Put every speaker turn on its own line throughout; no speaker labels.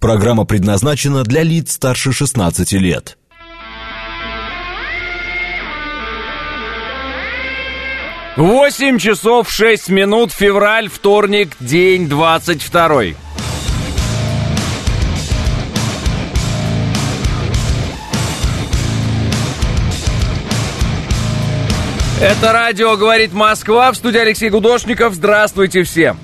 Программа предназначена для лиц старше 16 лет.
8 часов 6 минут, февраль, вторник, день 22. Это радио «Говорит Москва», в студии Алексей Гудошников. Здравствуйте всем.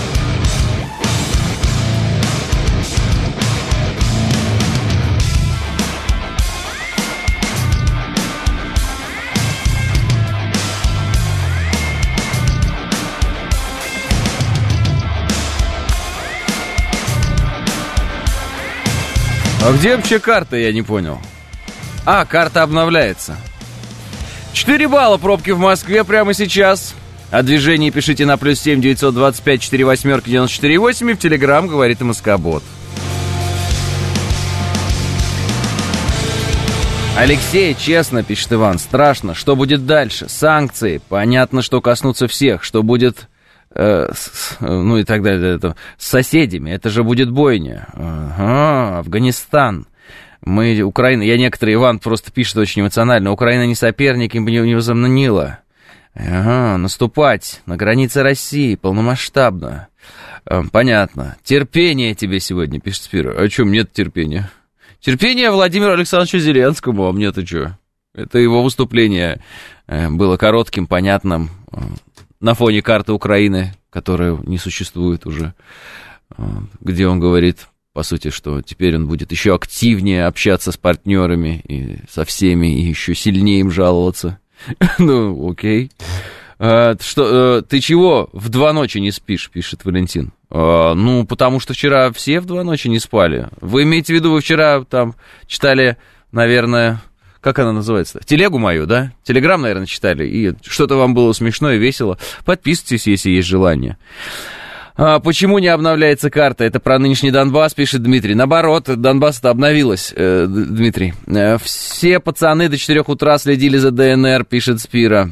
А где вообще карта, я не понял. Карта обновляется. 4 балла пробки в Москве прямо сейчас. О движении пишите на +7 925 48 94 8 и в Телеграм «Говорит МСК-бот». Алексей, честно, пишет Иван, страшно. Что будет дальше? Санкции. Понятно, что коснутся всех. Что будет... ну и так далее, с соседями, это же будет бойня. Ага, Афганистан. Украина, Иван просто пишет очень эмоционально. Украина не соперник, им не возомнила. Ага, наступать на границе России полномасштабно. Понятно. Терпение тебе сегодня, пишет Спира. А что, нет терпения? Терпение Владимиру Александровичу Зеленскому, а мне-то что? Это его выступление было коротким, понятным, на фоне карты Украины, которая не существует уже, где он говорит, по сути, что теперь он будет еще активнее общаться с партнерами и со всеми, и еще сильнее им жаловаться. Ну, окей. Ты чего в 2 ночи не спишь, пишет Валентин. Ну, потому что вчера все в 2 ночи не спали. Вы имеете в виду, вы вчера там читали, наверное... Как она называется? Телегу мою, да? Телеграм, наверное, читали, и что-то вам было смешно и весело. Подписывайтесь, если есть желание. Почему не обновляется карта? Это про нынешний Донбасс, пишет Дмитрий. Наоборот, Донбасс-то обновилась, Дмитрий. Все пацаны до 4 утра следили за ДНР, пишет Спира.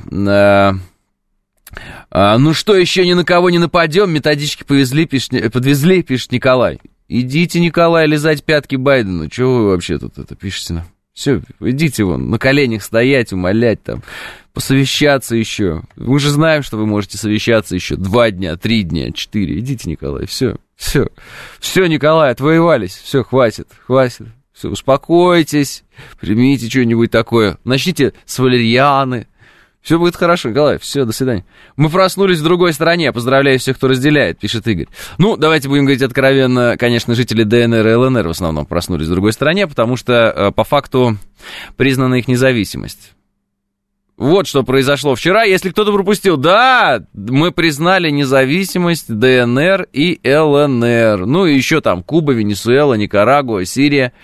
Ну что, еще ни на кого не нападем? Методички подвезли, пишет Николай. Идите, Николай, лизать пятки Байдену. Чего вы вообще тут это пишете нам? Все, идите вон, на коленях стоять, умолять там, посовещаться еще. Мы же знаем, что вы можете совещаться еще 2 дня, 3 дня, 4. Идите, Николай, все, Николай, отвоевались, все, хватит, все, успокойтесь, примите что-нибудь такое, начните с валерьяны. Все будет хорошо, Николай, все, до свидания. Мы проснулись в другой стране, поздравляю всех, кто разделяет, пишет Игорь. Ну, давайте будем говорить откровенно, конечно, жители ДНР и ЛНР в основном проснулись в другой стране, потому что по факту признана их независимость. Вот что произошло вчера, если кто-то пропустил. Да, мы признали независимость ДНР и ЛНР. Ну, и еще там Куба, Венесуэла, Никарагуа, Сирия.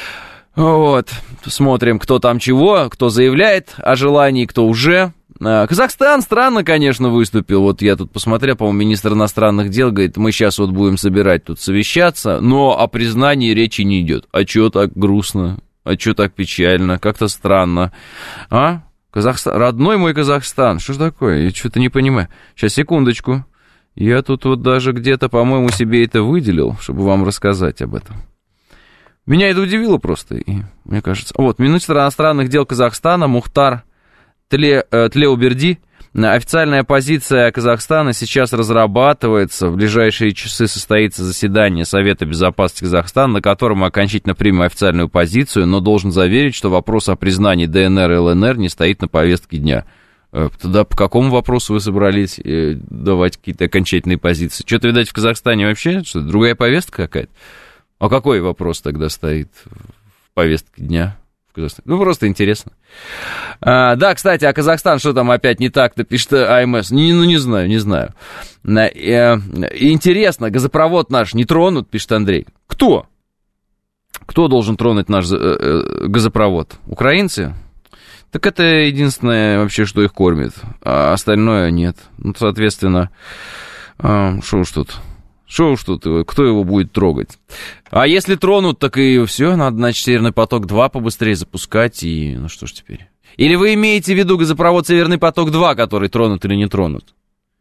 Вот, смотрим, кто там чего, кто заявляет о желании, кто уже. Казахстан странно, конечно, выступил. Вот я тут посмотрел, по-моему, министр иностранных дел говорит, мы сейчас вот будем собирать тут совещаться, но о признании речи не идет. А чё так грустно? А чё так печально? Как-то странно. Казахстан, родной мой Казахстан, что ж такое? Я что-то не понимаю. Сейчас, секундочку. Я тут вот даже где-то, по-моему, себе это выделил, чтобы вам рассказать об этом. Меня это удивило просто, и мне кажется... Вот, министр иностранных дел Казахстана Мухтар Тлеуберди. Официальная позиция Казахстана сейчас разрабатывается. В ближайшие часы состоится заседание Совета Безопасности Казахстана, на котором мы окончательно примем официальную позицию, но должен заверить, что вопрос о признании ДНР и ЛНР не стоит на повестке дня. Тогда по какому вопросу вы собрались давать какие-то окончательные позиции? Что-то, видать, в Казахстане вообще что, другая повестка какая-то? А какой вопрос тогда стоит в повестке дня в Казахстане? Ну, просто интересно. Да, кстати, а Казахстан, что там опять не так-то, пишет АМС? Не знаю. Интересно, газопровод наш не тронут, пишет Андрей. Кто? Кто должен тронуть наш газопровод? Украинцы? Так это единственное вообще, что их кормит, а остальное нет. Ну, соответственно, что уж тут... кто его будет трогать? А если тронут, так и все, надо, значит, Северный поток-2 побыстрее запускать, и ну что ж теперь? Или вы имеете в виду газопровод Северный поток-2, который тронут или не тронут?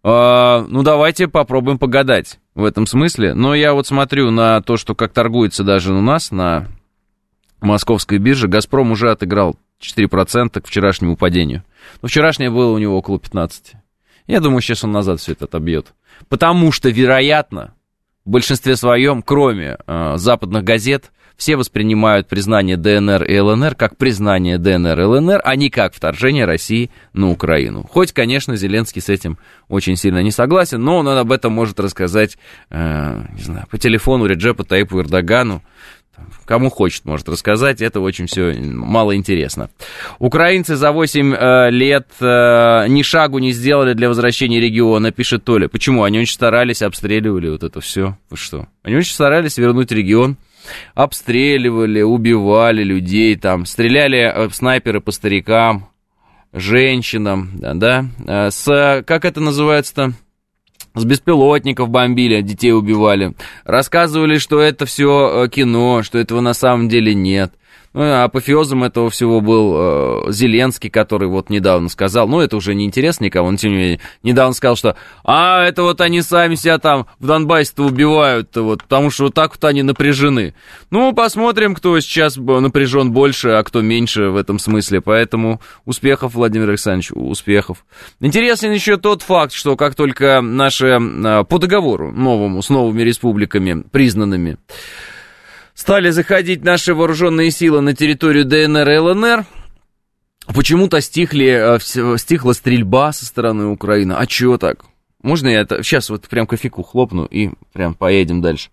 Ну, давайте попробуем погадать в этом смысле. Но я вот смотрю на то, что как торгуется даже у нас на московской бирже. «Газпром» уже отыграл 4% к вчерашнему падению. Но вчерашнее было у него около 15%. Я думаю, сейчас он назад все это отобьет. Потому что, вероятно, в большинстве своем, кроме западных газет, все воспринимают признание ДНР и ЛНР как признание ДНР и ЛНР, а не как вторжение России на Украину. Хоть, конечно, Зеленский с этим очень сильно не согласен, но он об этом может рассказать, не знаю, по телефону Реджепу Таyyипу Эрдогану. Кому хочет, может рассказать, это очень все мало интересно. Украинцы за 8 лет ни шагу не сделали для возвращения региона, пишет Толя. Почему? Они очень старались, обстреливали вот это все. Вы что? Они очень старались вернуть регион. Обстреливали, убивали людей, там, стреляли снайперы по старикам, женщинам, да, как это называется-то, с беспилотников бомбили, детей убивали, рассказывали, что это все кино, что этого на самом деле нет. Ну, апофеозом этого всего был Зеленский, который вот недавно сказал, ну, это уже не интересно никому, он тем не менее недавно сказал, что это вот они сами себя там в Донбассе-то убивают, вот, потому что вот так вот они напряжены. Ну, посмотрим, кто сейчас напряжен больше, а кто меньше в этом смысле, поэтому успехов, Владимир Александрович, успехов. Интересен еще тот факт, что как только наши по договору новому, с новыми республиками признанными, стали заходить наши вооруженные силы на территорию ДНР и ЛНР, почему-то стихла стрельба со стороны Украины. А чего так? Можно я это сейчас вот прям кофейку хлопну и прям поедем дальше?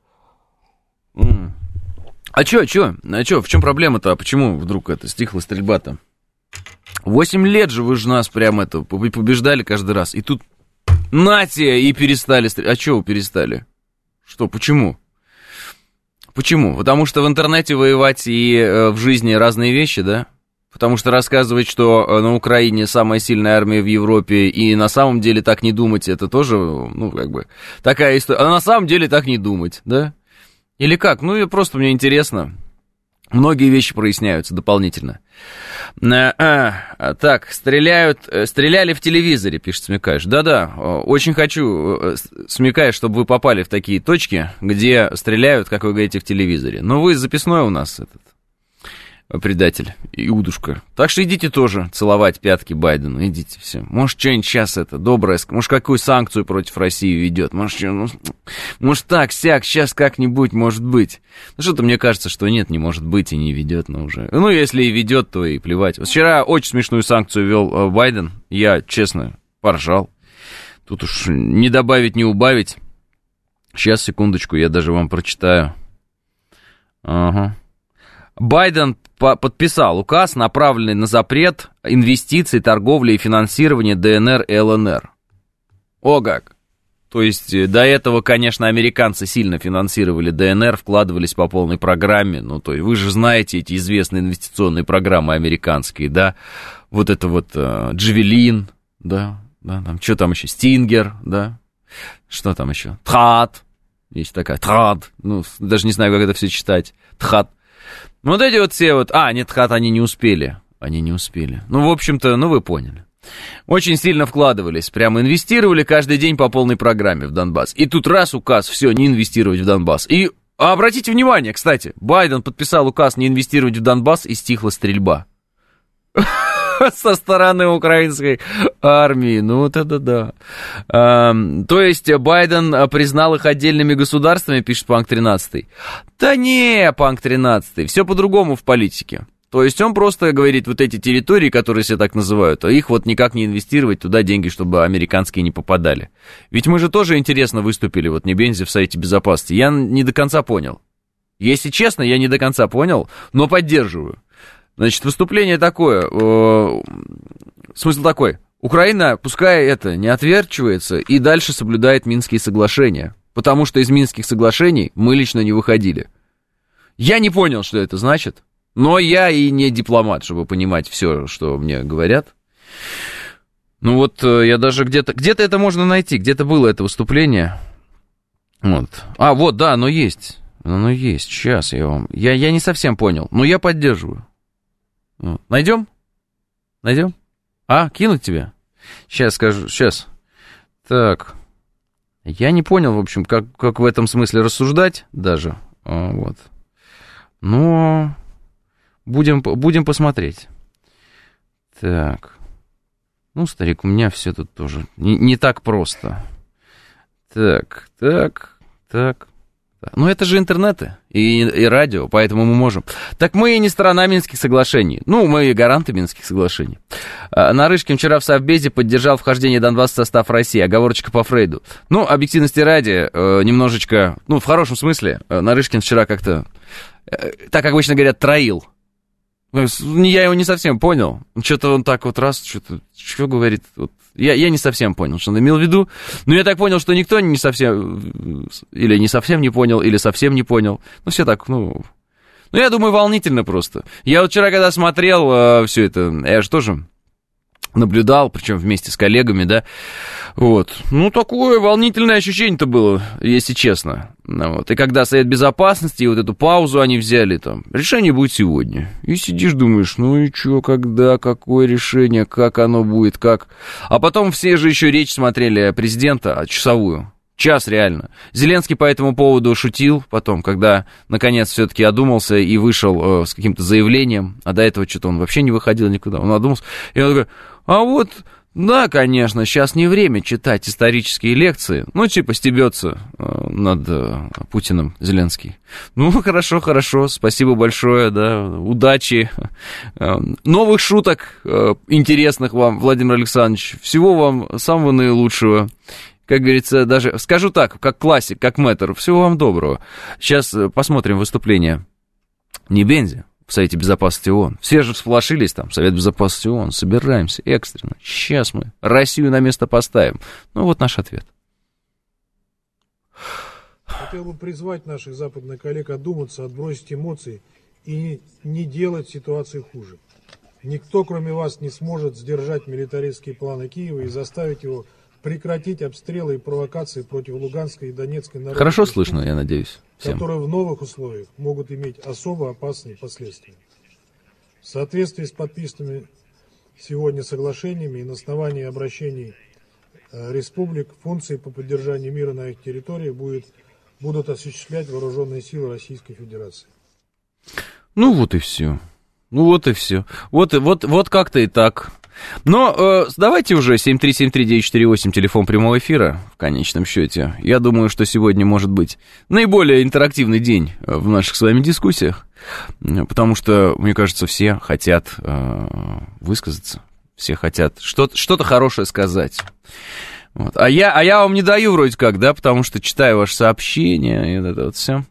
А чё? В чем проблема-то? А почему вдруг это стихла стрельба-то? 8 лет же вы же нас прям это побеждали каждый раз. И тут нате, и перестали стрелять. А чего вы перестали? Что, почему? Почему? Потому что в интернете воевать и в жизни разные вещи, да? Потому что рассказывать, что на Украине самая сильная армия в Европе, и на самом деле так не думать, это тоже, ну, как бы, такая история. А на самом деле так не думать, да? Или как? Ну, просто мне интересно. Многие вещи проясняются дополнительно. Так, стреляли в телевизоре, пишет Смекаешь. Да-да, очень хочу, Смекаешь, чтобы вы попали в такие точки, где стреляют, как вы говорите, в телевизоре. Но вы записной у нас этот предатель, Иудушка. Так что идите тоже целовать пятки Байдену, идите все. Может, что-нибудь сейчас это доброе, может, какую санкцию против России ведет, может так-сяк, сейчас как-нибудь может быть. Ну, что-то мне кажется, что нет, не может быть и не ведет, но уже. Ну, если и ведет, то и плевать. Вот вчера очень смешную санкцию вел Байден, я, честно, поржал. Тут уж не добавить, не убавить. Сейчас, секундочку, я даже вам прочитаю. Ага. Байден подписал указ, направленный на запрет инвестиций, торговли и финансирования ДНР и ЛНР. О как! То есть до этого, конечно, американцы сильно финансировали ДНР, вкладывались по полной программе. Ну, то есть вы же знаете эти известные инвестиционные программы американские, да? Вот это вот Джавелин, да, там, что там еще, Стингер, да? Что там еще? Тхат, есть такая, Тхат, ну, даже не знаю, как это все читать, Тхат. Вот эти вот все вот... нет, они не успели. Ну, в общем-то, вы поняли. Очень сильно вкладывались, прямо инвестировали каждый день по полной программе в Донбасс. И тут раз указ, все, не инвестировать в Донбасс. И обратите внимание, кстати, Байден подписал указ не инвестировать в Донбасс, и стихла стрельба. Со стороны украинской армии. Ну, вот это да. То есть Байден признал их отдельными государствами, пишет Панк 13. Да не, Панк 13, все по-другому в политике. То есть он просто говорит, вот эти территории, которые все так называют, их вот никак не инвестировать туда деньги, чтобы американские не попадали. Ведь мы же тоже интересно выступили, вот Небензи в Совете Безопасности. Я не до конца понял. Если честно, я не до конца понял, но поддерживаю. Значит, выступление такое, смысл такой, Украина, пускай это не отверчивается и дальше соблюдает Минские соглашения, потому что из Минских соглашений мы лично не выходили. Я не понял, что это значит, но я и не дипломат, чтобы понимать все, что мне говорят. Ну вот, я даже где-то это можно найти, где-то было это выступление. Вот. Вот, да, оно есть, сейчас я вам, я не совсем понял, но я поддерживаю. Найдем? Кинуть тебе? Сейчас скажу, сейчас. Так, я не понял, в общем, как в этом смысле рассуждать даже, вот. Но будем посмотреть. Так, ну, старик, у меня все тут тоже не так просто. Так. Ну, это же интернеты и радио, поэтому мы можем. Так мы и не сторона Минских соглашений. Ну, мы и гаранты Минских соглашений. Нарышкин вчера в Совбезе поддержал вхождение Донбасса в состав России. Оговорочка по Фрейду. Ну, объективности ради, немножечко, ну, в хорошем смысле, Нарышкин вчера как-то, так обычно говорят, троил. Я его не совсем понял. Что-то он так вот раз, что говорит. Вот. Я не совсем понял, что он имел в виду. Но я так понял, что никто не совсем, или не совсем не понял, или совсем не понял. Ну, все так, ну, я думаю, волнительно просто. Я вот вчера, когда смотрел все это, я же тоже наблюдал, причем вместе с коллегами, да, вот. Ну, такое волнительное ощущение-то было, если честно. Вот. И когда Совет Безопасности, и вот эту паузу они взяли, там, решение будет сегодня. И сидишь, думаешь, ну и что, когда, какое решение, как оно будет, как. А потом все же еще речь смотрели президента, часовую. Час реально. Зеленский по этому поводу шутил потом, когда, наконец, все-таки одумался и вышел с каким-то заявлением, а до этого что-то он вообще не выходил никуда, он одумался, и он такой, а вот, да, конечно, сейчас не время читать исторические лекции, ну, типа, стебется над Путиным Зеленский. Ну, хорошо, спасибо большое, да, удачи, новых шуток интересных вам, Владимир Александрович, всего вам самого наилучшего. Как говорится, даже, скажу так, как классик, как мэтр, всего вам доброго. Сейчас посмотрим выступление Небензи в Совете Безопасности ООН. Все же всполошились там, Совет Безопасности ООН, собираемся экстренно. Сейчас мы Россию на место поставим. Ну, вот наш ответ.
Хотел бы призвать наших западных коллег одуматься, отбросить эмоции и не делать ситуацию хуже. Никто, кроме вас, не сможет сдержать милитаристские планы Киева и заставить его прекратить обстрелы и провокации против Луганской и Донецкой народов.
Хорошо слышно, я надеюсь, всем.
Которые в новых условиях могут иметь особо опасные последствия. В соответствии с подписанными сегодня соглашениями и на основании обращений республик функции по поддержанию мира на их территории будут осуществлять вооруженные силы Российской Федерации.
Ну вот и все. Вот как-то и так. Но давайте уже 7373948, телефон прямого эфира, в конечном счете. Я думаю, что сегодня может быть наиболее интерактивный день в наших с вами дискуссиях, потому что, мне кажется, все хотят высказаться, все хотят что-то хорошее сказать. Вот. А я вам не даю вроде как, да, потому что читаю ваши сообщения, и это вот все.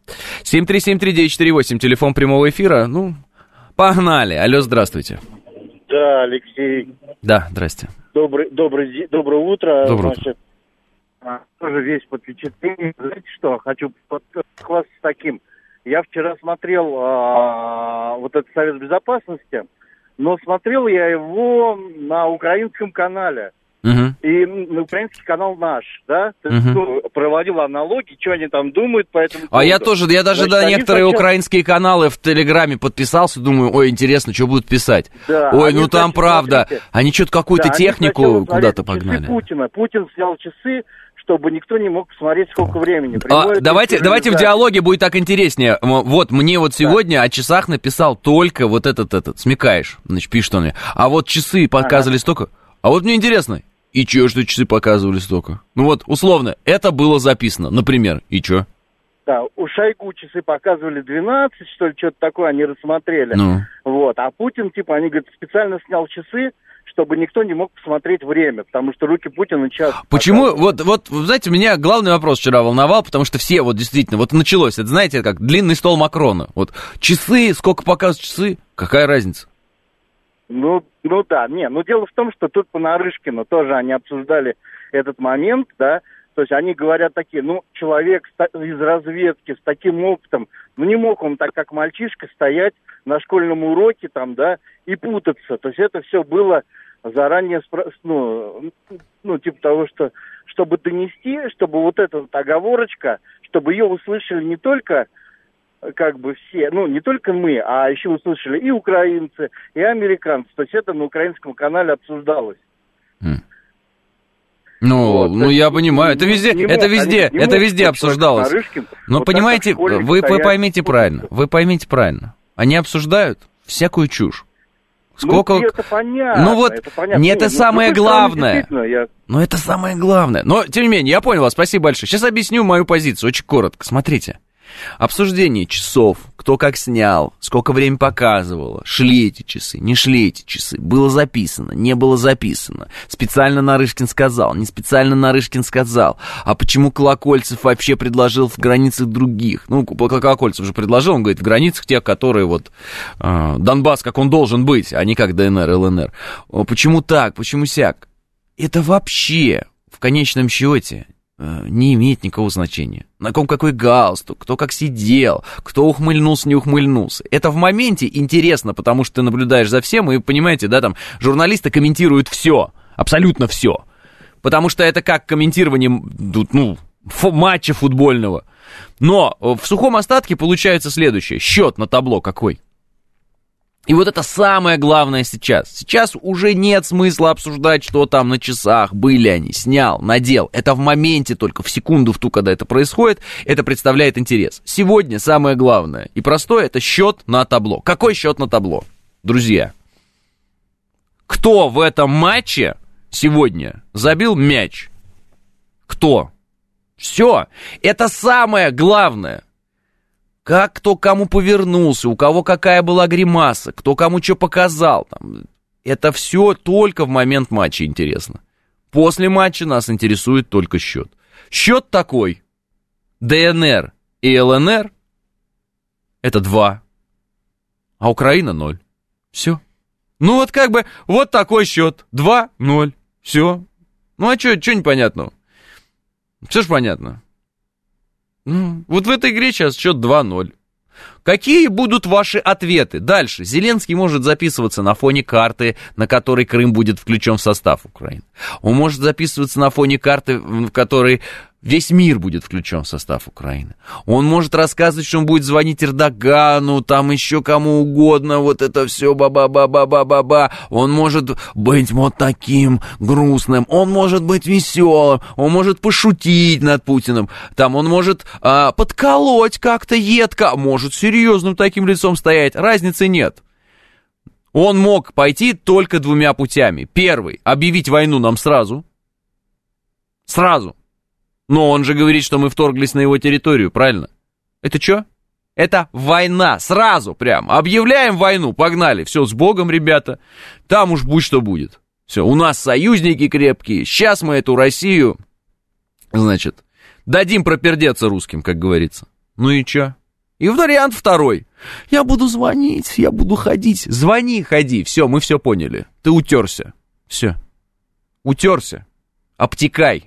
7373948, телефон прямого эфира, ну, погнали. Алло, здравствуйте.
Да, Алексей.
Да, здрасте.
Доброе утро.
Доброе утро.
Значит, тоже весь под впечатлением. Знаете что, хочу похвастаться таким. Я вчера смотрел вот этот Совет Безопасности, но смотрел я его на украинском канале.
Угу.
И на украинский канал наш, да? То есть, проводил аналогии, что они там думают по этому поводу.
А я тоже, даже на некоторые украинские каналы в Телеграме подписался, думаю, ой, интересно, что будут писать. Да, ой, ну там правда, смотрите, они что-то какую-то технику куда-то погнали.
Путин снял часы, чтобы никто не мог посмотреть, сколько времени.
Давайте в диалоге будет так интереснее. Вот, мне вот сегодня о часах написал только вот этот, смекаешь, значит, пишет он мне. А вот часы показывали столько. А вот мне интересно, и чё, что часы показывали столько? Ну вот, условно, это было записано, например, и чё?
Да, у Шойгу часы показывали 12, что ли, что-то такое, они рассмотрели.
Ну.
Вот, а Путин, типа, они, говорят, специально снял часы, чтобы никто не мог посмотреть время, потому что руки Путина час...
Почему, вот, знаете, меня главный вопрос вчера волновал, потому что все, вот действительно, вот началось, это, знаете, как длинный стол Макрона. Вот часы, сколько показывают часы, какая разница?
Ну да, дело в том, что тут по Нарышкину тоже они обсуждали этот момент, да, то есть они говорят такие, человек из разведки с таким опытом, не мог он так, как мальчишка, стоять на школьном уроке там, да, и путаться, то есть это все было заранее, типа того, что, чтобы донести, чтобы вот эта вот оговорочка, чтобы ее услышали не только как бы все, не только мы, а еще услышали и украинцы, и американцы. То есть это на украинском канале обсуждалось.
Ну, я понимаю, это везде обсуждалось. Но вот понимаете, вы поймите правильно. Они обсуждают всякую чушь. Сколько...
это понятно.
Ну вот, это понятно. Это самое главное. Это самое главное. Но, тем не менее, я понял вас, спасибо большое. Сейчас объясню мою позицию, очень коротко. Смотрите. Обсуждение часов, кто как снял, сколько времени показывало, шли эти часы, не шли эти часы, было записано, не было записано, специально Нарышкин сказал, не специально Нарышкин сказал, а почему Колокольцев вообще предложил в границах других, ну, Колокольцев же предложил, он говорит, в границах тех, которые вот, Донбасс, как он должен быть, а не как ДНР, ЛНР, почему так, почему сяк, это вообще, в конечном счете, не имеет никакого значения. На ком какой галстук, кто как сидел, кто ухмыльнулся, не ухмыльнулся. Это в моменте интересно, потому что ты наблюдаешь за всем, и понимаете, да, там, журналисты комментируют все, абсолютно все. Потому что это как комментирование, ну, матча футбольного. Но в сухом остатке получается следующее. Счет на табло какой? И вот это самое главное сейчас. Сейчас уже нет смысла обсуждать, что там на часах, были они, снял, надел. Это в моменте только, в секунду, в ту, когда это происходит, это представляет интерес. Сегодня самое главное и простое — это счет на табло. Какой счет на табло, друзья? Кто в этом матче сегодня забил мяч? Кто? Все. Это самое главное. Как кто кому повернулся, у кого какая была гримаса, кто кому что показал. Там. Это все только в момент матча интересно. После матча нас интересует только счет. Счет такой. ДНР и ЛНР это 2, а Украина 0. Все. Ну вот как бы вот такой счет. 2-0. Все. Ну а что непонятного? Все же понятно. Вот в этой игре сейчас счет 2-0. Какие будут ваши ответы? Дальше. Зеленский может записываться на фоне карты, на которой Крым будет включен в состав Украины. Он может записываться на фоне карты, в которой весь мир будет включен в состав Украины. Он может рассказывать, что он будет звонить Эрдогану, там еще кому угодно, вот это все ба-ба-ба-ба-ба-ба-ба. Он может быть вот таким грустным, он может быть веселым, он может пошутить над Путиным, там он может подколоть как-то едко, может серьезным таким лицом стоять, разницы нет. Он мог пойти только 2 путями. Первый, объявить войну нам сразу. Но он же говорит, что мы вторглись на его территорию, правильно? Это что? Это война, сразу прям. Объявляем войну, погнали. Все, с Богом, ребята. Там уж будь что будет. Все, у нас союзники крепкие. Сейчас мы эту Россию, значит, дадим пропердеться русским, как говорится. Ну и что? И вариант второй. Я буду звонить, я буду ходить. Звони, ходи. Все, мы все поняли. Ты утерся. Все. Утерся. Обтекай,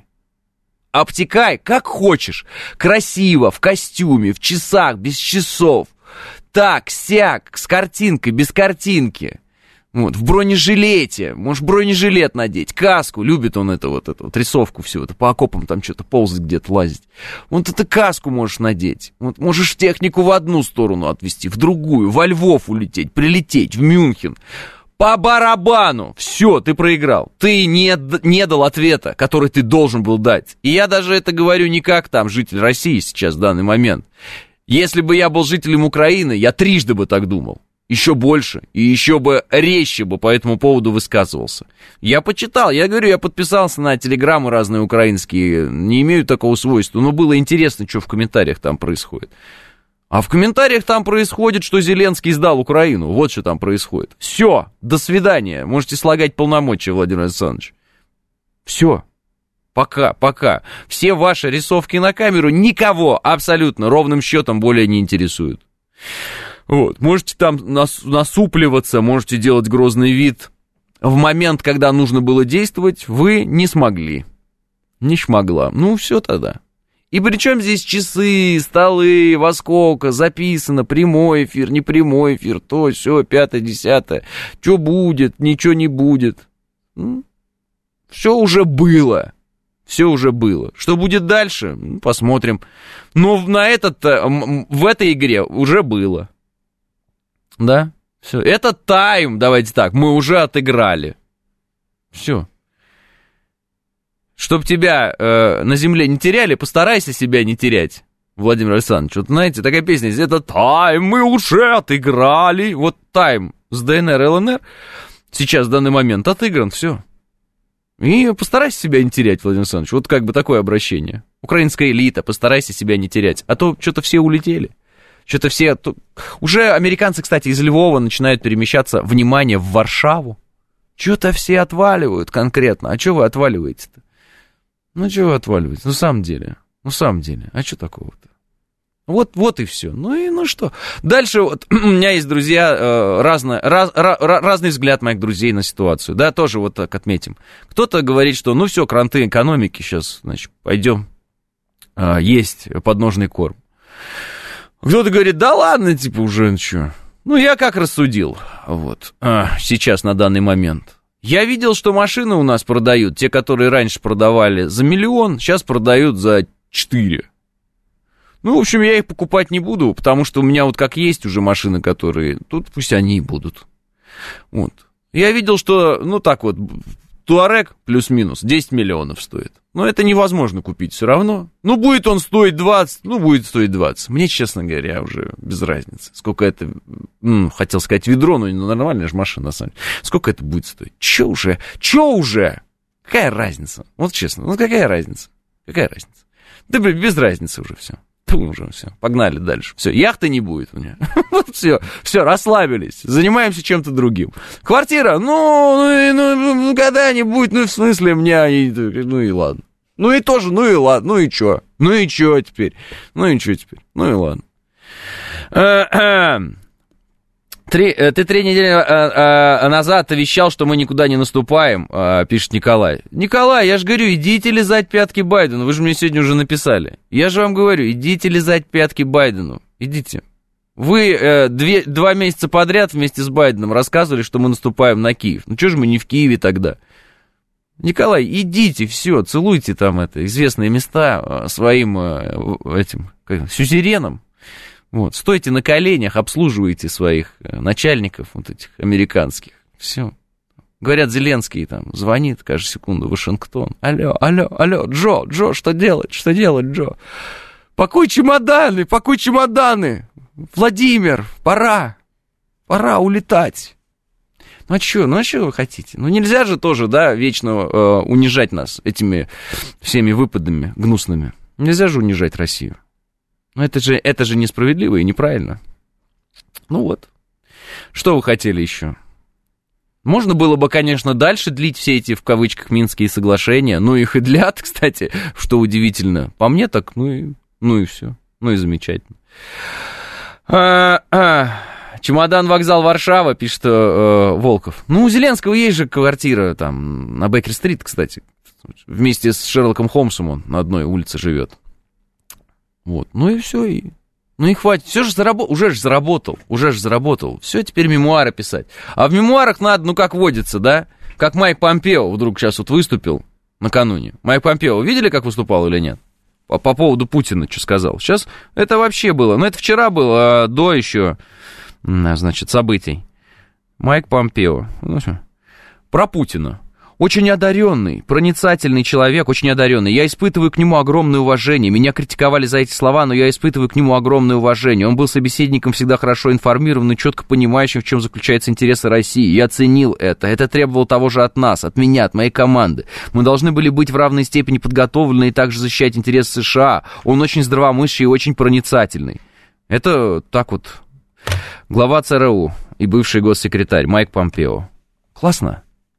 как хочешь, красиво, в костюме, в часах, без часов, так, сяк, с картинкой, без картинки, вот, в бронежилете, можешь бронежилет надеть, каску, любит он эту рисовку всю, это по окопам там что-то ползать где-то, лазить, вот эту каску можешь надеть, вот, можешь технику в одну сторону отвести, в другую, во Львов улететь, прилететь, в Мюнхен. По барабану. Все, ты проиграл. Ты не дал ответа, который ты должен был дать. И я даже это говорю не как там житель России сейчас в данный момент. Если бы я был жителем Украины, я трижды бы так думал. Еще больше и еще бы резче бы по этому поводу высказывался. Я почитал, я говорю, я подписался на телеграммы разные украинские. Не имею такого свойства, но было интересно, что в комментариях там происходит. А в комментариях там происходит, что Зеленский сдал Украину. Вот что там происходит. Все, до свидания. Можете слагать полномочия, Владимир Александрович. Все. Пока. Все ваши рисовки на камеру никого абсолютно ровным счетом более не интересуют. Вот. Можете там насупливаться, можете делать грозный вид. В момент, когда нужно было действовать, вы не смогли. Не смогла. Ну, все тогда. И причем здесь часы, столы, во сколько, записано, прямой эфир, не прямой эфир, то, все, 5, 10, что будет, ничего не будет. Все уже было. Что будет дальше, посмотрим. Но в этой игре уже было. Да, все. Этот тайм, давайте так, мы уже отыграли. Все. Чтоб тебя на земле не теряли, постарайся себя не терять. Владимир Александрович, вот знаете, такая песня есть, это «Тайм мы уже отыграли». Вот «Тайм» с ДНР, ЛНР сейчас в данный момент отыгран, все. И постарайся себя не терять, Владимир Александрович. Вот как бы такое обращение. Украинская элита, постарайся себя не терять. А то что-то все улетели. Что-то все... Уже американцы, кстати, из Львова начинают перемещаться, внимание, в Варшаву. Что-то все отваливают конкретно. А что вы отваливаете-то? Ну, что вы отваливаете? Ну, в самом деле. А что такого-то? Вот и все. Ну что? Дальше вот у меня есть, друзья, разный взгляд моих друзей на ситуацию. Да, тоже вот так отметим. Кто-то говорит, что ну все, кранты экономики, сейчас, значит, пойдем есть подножный корм. Кто-то говорит, да ладно, типа уже ничего. Ну, я как рассудил, вот, сейчас на данный момент. Я видел, что машины у нас продают, те, которые раньше продавали за 1 миллион, сейчас продают за 4. Ну, в общем, я их покупать не буду, потому что у меня вот как есть уже машины, которые... Тут пусть они и будут. Вот. Я видел, что, ну, так вот, Туарек плюс-минус 10 миллионов стоит. Но это невозможно купить все равно. Ну, будет он стоить 20, ну, будет стоить 20. Мне, честно говоря, уже без разницы. Сколько это... хотел сказать ведро, но нормальная же машина, на самом деле. Сколько это будет стоить? Че уже? Какая разница? Вот честно, ну, какая разница? Да, блин, без разницы уже все. Уже все, погнали дальше. Все, яхты не будет у меня. Вот все, расслабились, занимаемся чем-то другим. Квартира, ну, когда-нибудь, ну, в смысле, мне, ну и ладно. Ну и тоже, ну и ладно, ну и чё теперь, ну и ладно. Ты 3 недели назад вещал, что мы никуда не наступаем, пишет Николай. Николай, я же говорю, идите лизать пятки Байдену. Вы же мне сегодня уже написали. Я же вам говорю, идите лизать пятки Байдену. Идите. Вы 2 месяца подряд вместе с Байденом рассказывали, что мы наступаем на Киев. Ну что же мы не в Киеве тогда? Николай, идите, все, целуйте там известные места своим сюзереном. Вот, стойте на коленях, обслуживайте своих начальников, вот этих американских. Все. Говорят, Зеленский там звонит каждую секунду в Вашингтон. Алло, Джо, что делать, Джо? Пакуй чемоданы. Владимир, пора улетать. Ну а что вы хотите? Ну нельзя же тоже, да, вечно унижать нас этими всеми выпадами гнусными. Нельзя же унижать Россию. Но это же несправедливо и неправильно. Ну вот. Что вы хотели еще? Можно было бы, конечно, дальше длить все эти, в кавычках, Минские соглашения. Ну, их и длят, кстати, что удивительно. По мне так, ну и все. Ну и замечательно. Чемодан, вокзал, Варшава, пишет Волков. Ну, у Зеленского есть же квартира там на Бейкер-стрит, кстати. Вместе с Шерлоком Холмсом он на одной улице живет. Вот, ну и все, ну и хватит, все же уже заработал, все, теперь мемуары писать. А в мемуарах надо, ну как водится, да, как Майк Помпео вдруг сейчас вот выступил накануне. Майк Помпео, видели, как выступал или нет? По поводу Путина, что сказал. Сейчас это вообще было, ну это вчера было, до еще, значит, событий. Майк Помпео, ну что, про Путина. Очень одаренный, проницательный человек, очень одаренный. Я испытываю к нему огромное уважение. Меня критиковали за эти слова, но я испытываю к нему огромное уважение. Он был собеседником всегда хорошо информированным, четко понимающим, в чем заключаются интересы России. Я ценил это. Это требовало того же от нас, от меня, от моей команды. Мы должны были быть в равной степени подготовлены и также защищать интересы США. Он очень здравомыслящий и очень проницательный. Это так вот. Глава ЦРУ и бывший госсекретарь Майк Помпео. Классно?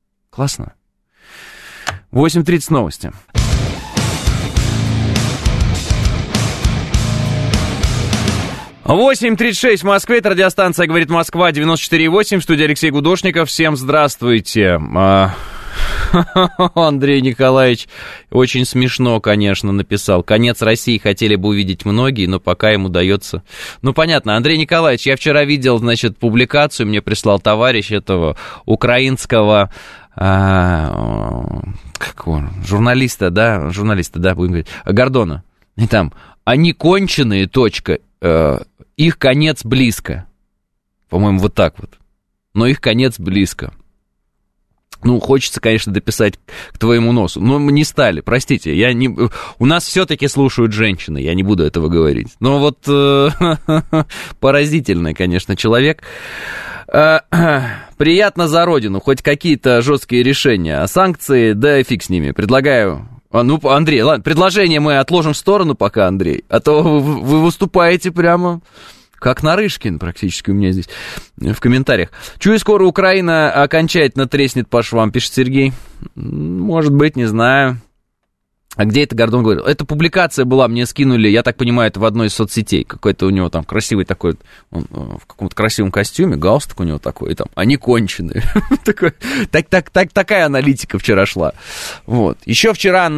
8:30 новости. «8:36 в Москве». Это радиостанция «Говорит Москва», 94,8. В студии Алексей Гудошников. Всем здравствуйте. Андрей Николаевич очень смешно, конечно, написал. «Конец России хотели бы увидеть многие, но пока им удается...» Ну, понятно. Андрей Николаевич, я вчера видел, значит, публикацию, мне прислал товарищ этого украинского... журналиста, будем говорить, Гордона. И там, они конченые, точка, их конец близко. По-моему, вот так вот. Но их конец близко. Ну, хочется, конечно, дописать к твоему носу, но мы не стали, простите, у нас все-таки слушают женщины, я не буду этого говорить. Но вот поразительный, конечно, человек. Приятно за родину, хоть какие-то жесткие решения, а санкции, да фиг с ними, предлагаю... Ну, Андрей, ладно, предложение мы отложим в сторону пока, Андрей, а то вы выступаете прямо... Как Нарышкин практически у меня здесь в комментариях. Чую, скоро Украина окончательно треснет по швам, пишет Сергей. Может быть, не знаю. А где это Гордон говорил? Эта публикация была, мне скинули, я так понимаю, это в одной из соцсетей. Какой-то у него там красивый такой, он в каком-то красивом костюме, галстук у него такой, и там, они конченые. Такая аналитика вчера шла. Вот. Еще вчера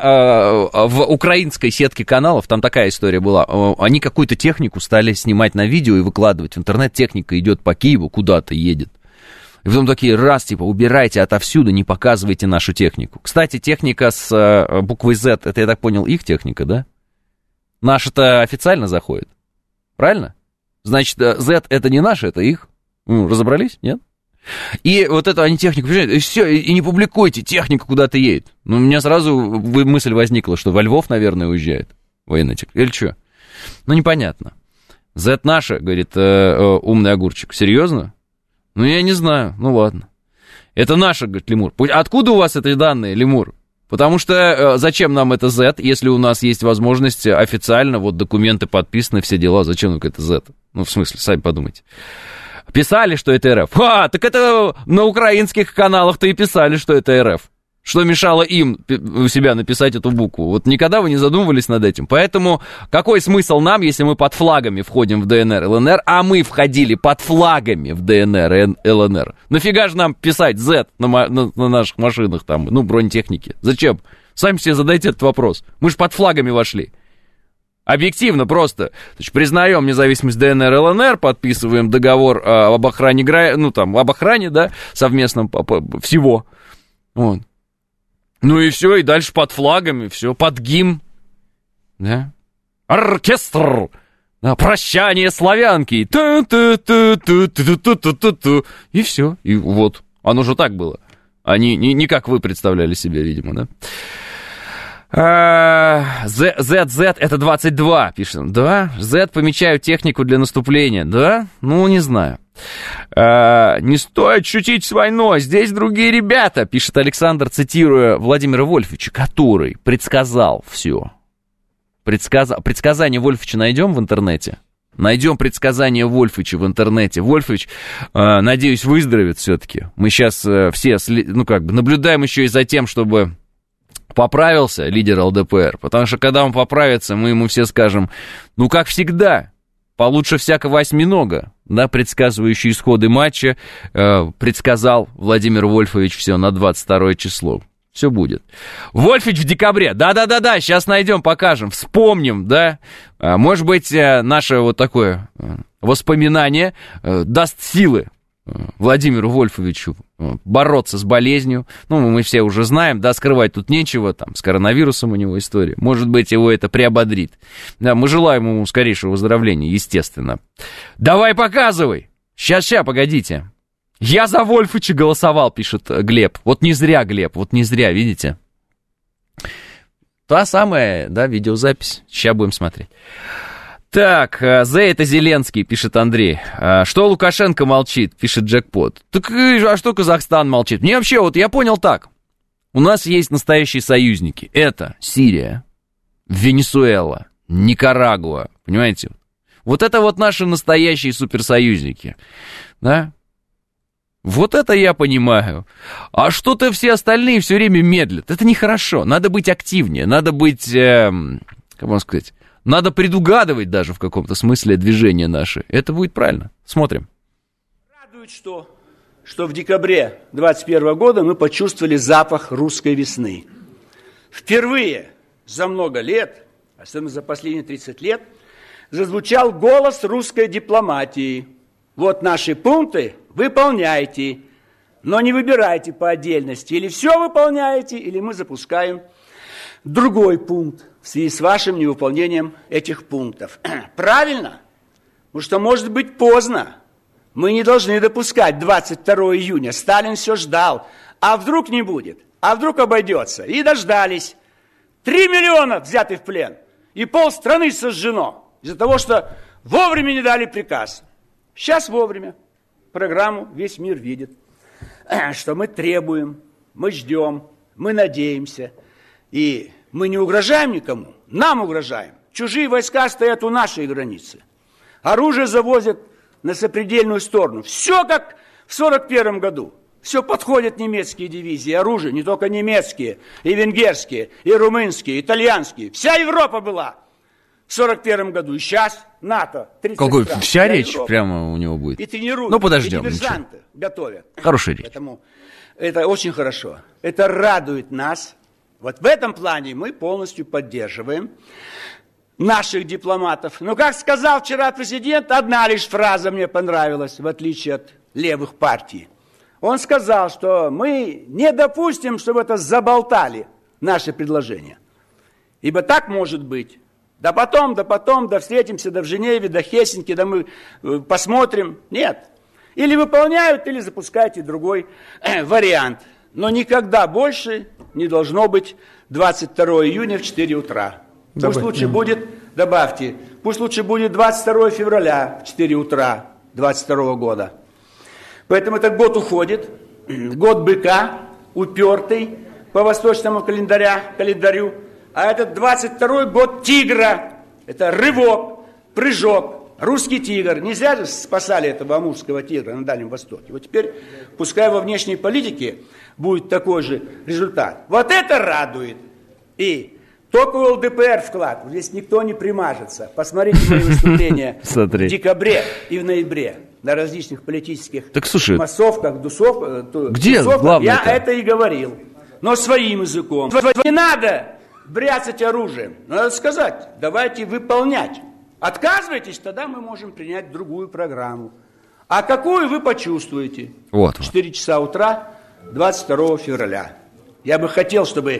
в украинской сетке каналов, там такая история была, они какую-то технику стали снимать на видео и выкладывать в интернет. Техника идет по Киеву, куда-то едет. И потом такие, убирайте отовсюду, не показывайте нашу технику. Кстати, техника с буквой Z, это, я так понял, их техника, да? Наша-то официально заходит. Правильно? Значит, Z это не наша, это их. Разобрались, нет? И вот эту они технику, и все, и не публикуйте, техника куда-то едет. Ну, у меня сразу мысль возникла, что во Львов, наверное, уезжает военная техника. Или что? Ну, непонятно. Z наша, говорит умный огурчик. Серьезно? Ну, я не знаю, ну ладно. Это наше, говорит Лемур. Откуда у вас эти данные, Лемур? Потому что зачем нам это Z, если у нас есть возможность официально, вот документы подписаны, все дела, зачем нам это Z? Ну, в смысле, сами подумайте. Писали, что это РФ. Так это на украинских каналах-то и писали, что это РФ. Что мешало им у себя написать эту букву? Вот никогда вы не задумывались над этим. Поэтому какой смысл нам, если мы под флагами входим в ДНР, ЛНР, а мы входили под флагами в ДНР и ЛНР? Нафига же нам писать Z на наших машинах, там, ну, бронетехнике? Зачем? Сами себе задайте этот вопрос. Мы же под флагами вошли. Объективно просто. Значит, признаем независимость ДНР и ЛНР, подписываем договор об охране, ну, там, об охране, да, совместном всего. Вот. Ну и все, и дальше под флагами, все, под гимн, да, оркестр, да, прощание славянки, и все, и вот, оно же так было, не как вы представляли себе, видимо, да. ZZ это 22, пишет, да, Z помечаю технику для наступления, да, ну не знаю. Не стоит шутить с войной, здесь другие ребята, пишет Александр, цитируя Владимира Вольфовича, который предсказал все. Предсказание Вольфовича найдем в интернете? Найдем предсказание Вольфовича в интернете. Вольфович, надеюсь, выздоровеет все-таки. Мы сейчас все, наблюдаем еще и за тем, чтобы поправился лидер ЛДПР, потому что когда он поправится, мы ему все скажем, ну, как всегда, получше всякого осьминога, да, предсказывающий исходы матча, предсказал Владимир Вольфович все на 22 число. Все будет. Вольфович в декабре. Да-да-да-да, сейчас найдем, покажем, вспомним, да. Может быть, наше вот такое воспоминание даст силы Владимиру Вольфовичу бороться с болезнью. Ну, мы все уже знаем, да, скрывать тут нечего, там, с коронавирусом у него история. Может быть, его это приободрит. Да, мы желаем ему скорейшего выздоровления, естественно. Давай показывай! Сейчас, погодите. Я за Вольфовича голосовал, пишет Глеб. Вот не зря, Глеб, вот не зря, видите? Та самая, да, видеозапись. Сейчас будем смотреть. Так, это Зеленский, пишет Андрей. Что Лукашенко молчит, пишет Джекпот. Так, а что Казахстан молчит? Мне вообще, вот я понял так. У нас есть настоящие союзники. Это Сирия, Венесуэла, Никарагуа, понимаете? Вот это вот наши настоящие суперсоюзники, да? Вот это я понимаю. А что-то все остальные все время медлят. Это нехорошо. Надо быть активнее, надо быть, как можно сказать... Надо предугадывать даже в каком-то смысле движения наши. Это будет правильно. Смотрим.
Радует, что в декабре 2021 года мы почувствовали запах русской весны. Впервые за много лет, особенно за последние 30 лет, зазвучал голос русской дипломатии. Вот наши пункты, выполняйте, но не выбирайте по отдельности. Или все выполняете, или мы запускаем другой пункт в связи с вашим невыполнением этих пунктов. Правильно? Потому что может быть поздно. Мы не должны допускать 22 июня. Сталин все ждал. А вдруг не будет? А вдруг обойдется? И дождались. 3 миллиона взяты в плен. И полстраны сожжено. Из-за того, что вовремя не дали приказ. Сейчас вовремя. Программу весь мир видит. Что мы требуем, мы ждем, мы надеемся. И мы не угрожаем никому, нам угрожаем. Чужие войска стоят у нашей границы. Оружие завозят на сопредельную сторону. Все как в 1941 году. Все подходят немецкие дивизии, оружие, не только немецкие, и венгерские, и румынские, и итальянские. Вся Европа была в 1941 году. И сейчас НАТО. 30
Какой,
стран.
вся речь Европа. Прямо у него будет.
И тренируют,
ну, подождем,
и диверсанты готовят.
Хорошая речь.
Поэтому это очень хорошо. Это радует нас. Вот в этом плане мы полностью поддерживаем наших дипломатов. Но, как сказал вчера президент, одна лишь фраза мне понравилась, в отличие от левых партий. Он сказал, что мы не допустим, чтобы это заболтали наши предложения. Ибо так может быть. Да потом, да встретимся, да в Женеве, да в Хельсинки, да мы посмотрим. Нет. Или выполняют, или запускайте другой вариант. Но никогда больше не должно быть 22 июня в 4 утра. Пусть лучше будет, добавьте, пусть лучше будет 22 февраля в 4 утра 22 года. Поэтому этот год уходит, год быка, упертый по восточному календарю, а этот 22-й год тигра, это рывок, прыжок, русский тигр. Не зря же спасали этого амурского тигра на Дальнем Востоке. Вот теперь, пускай во внешней политике будет такой же результат. Вот это радует. И только у ЛДПР вклад. Здесь никто не примажется. Посмотрите мои выступления в декабре и в ноябре на различных политических массовках,
Где главное-то?
Я это и говорил. Но своим языком. Не надо бряцать оружием. Надо сказать, давайте выполнять. Отказывайтесь, тогда мы можем принять другую программу. А какую вы почувствуете?
Вот.
4 часа утра 22 февраля. Я бы хотел, чтобы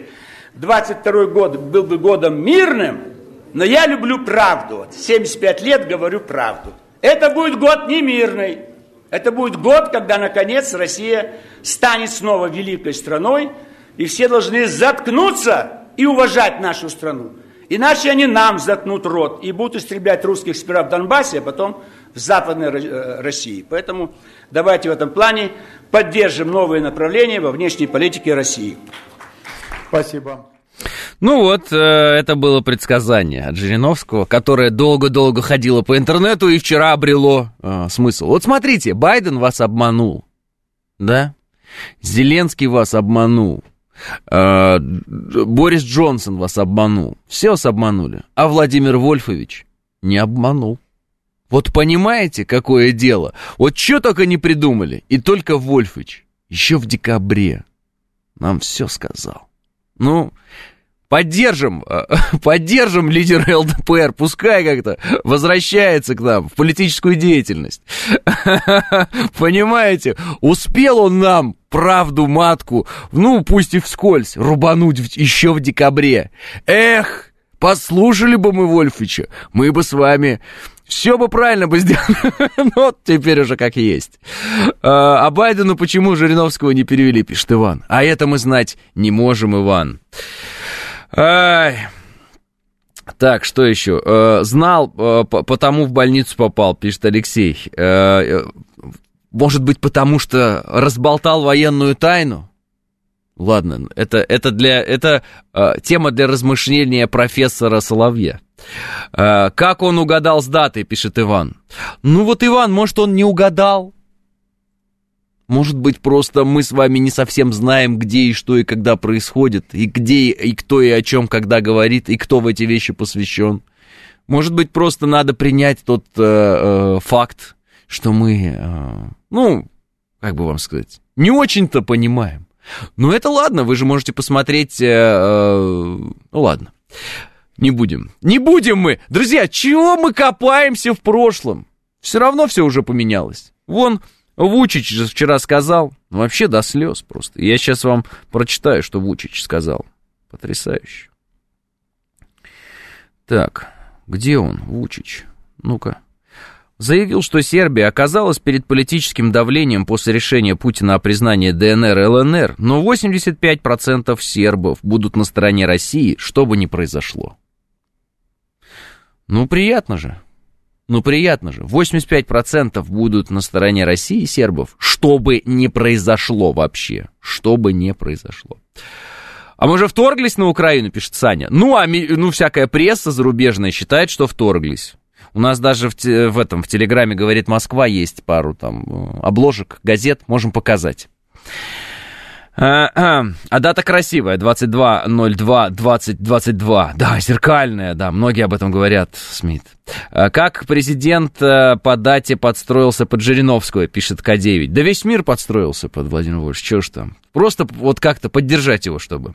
22 год был бы годом мирным, но я люблю правду. Вот 75 лет говорю правду. Это будет год не мирный. Это будет год, когда, наконец, Россия станет снова великой страной, и все должны заткнуться и уважать нашу страну. Иначе они нам заткнут рот и будут истреблять русских сперва в Донбассе, а потом в Западной России. Поэтому давайте в этом плане поддержим новые направления во внешней политике России.
Спасибо.
Ну вот, это было предсказание от Жириновского, которое долго-долго ходило по интернету и вчера обрело смысл. Вот смотрите, Байден вас обманул, да? Зеленский вас обманул. Борис Джонсон вас обманул. Все вас обманули. А Владимир Вольфович не обманул. Вот понимаете, какое дело? Вот что только не придумали. И только Вольфович еще в декабре нам все сказал. Ну, поддержим лидера ЛДПР, пускай как-то возвращается к нам в политическую деятельность. Понимаете, успел он нам правду матку, ну, пусть и вскользь, рубануть еще в декабре. Эх, послушали бы мы Вольфовича, мы бы с вами все бы правильно бы сделали. Ну, вот теперь уже как есть. А Байдену почему Жириновского не перевели, пишет Иван. А это мы знать не можем, Иван. Ай. Так, что еще? Знал, потому в больницу попал, пишет Алексей. Может быть, потому что разболтал военную тайну? Ладно, это тема для размышления профессора Соловья. Как он угадал с датой, пишет Иван. Ну вот, Иван, может, он не угадал? Может быть, просто мы с вами не совсем знаем, где и что и когда происходит, и где и кто и о чем когда говорит, и кто в эти вещи посвящен. Может быть, просто надо принять тот факт, что мы, как бы вам сказать, не очень-то понимаем. Но это ладно, вы же можете посмотреть, ладно. Не будем мы. Друзья, чего мы копаемся в прошлом? Все равно все уже поменялось. Вон, Вучич же вчера сказал, вообще до слез просто. Я сейчас вам прочитаю, что Вучич сказал. Потрясающе. Так, где он, Вучич? Ну-ка. заявил, что Сербия оказалась перед политическим давлением после решения Путина о признании ДНР и ЛНР, но 85% сербов будут на стороне России, что бы ни произошло. Ну, приятно же. 85% будут на стороне России сербов, что бы ни произошло вообще. Что бы ни произошло. А мы же вторглись на Украину, пишет Саня. Ну, всякая пресса зарубежная считает, что вторглись. У нас даже в Телеграме, говорит Москва, есть пару там обложек, газет, можем показать. А дата красивая, 22.02.2022. Да, зеркальная, да, многие об этом говорят, Смит. Как президент по дате подстроился под Жириновского, пишет К9. Да весь мир подстроился под Владимира Вольфовича, чего ж там. Просто вот как-то поддержать его, чтобы.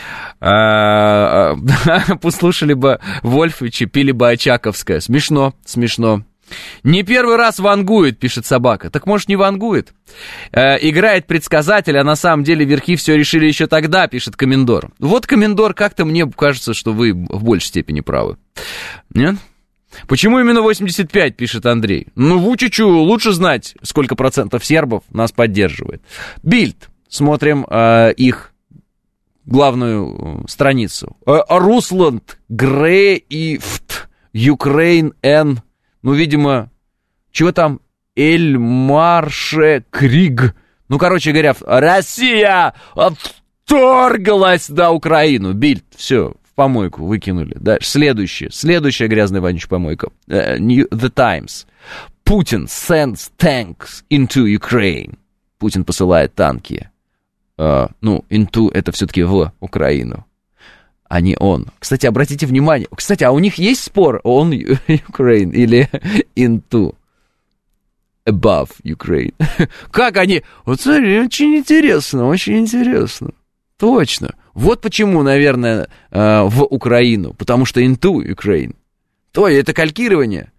Послушали бы Вольфовича, пили бы Очаковское. Смешно. Не первый раз вангует, пишет Собака. Так может не вангует? Играет предсказатель, а на самом деле верхи все решили еще тогда, пишет Комендор. Вот, Комендор, как-то мне кажется, что вы в большей степени правы. Нет? Почему именно 85, пишет Андрей? Ну, Вучичу лучше знать, сколько процентов сербов нас поддерживает. Бильд. Смотрим их главную страницу. Русланд Греифт Украин Н. Ну, видимо, чего там? Эльмарше Криг. Ну, короче говоря, Россия вторглась на Украину. Бильд, все, в помойку выкинули. Дальше, следующая грязная вонючая помойка. The Times. Putin sends tanks into Ukraine. Путин посылает танки. Into это все-таки в Украину, а не он. Кстати, обратите внимание. Кстати, а у них есть спор on Ukraine или into above Ukraine? Как они? Вот смотри, очень интересно. Точно. Вот почему, наверное, в Украину. Потому что into Ukraine. Это калькирование.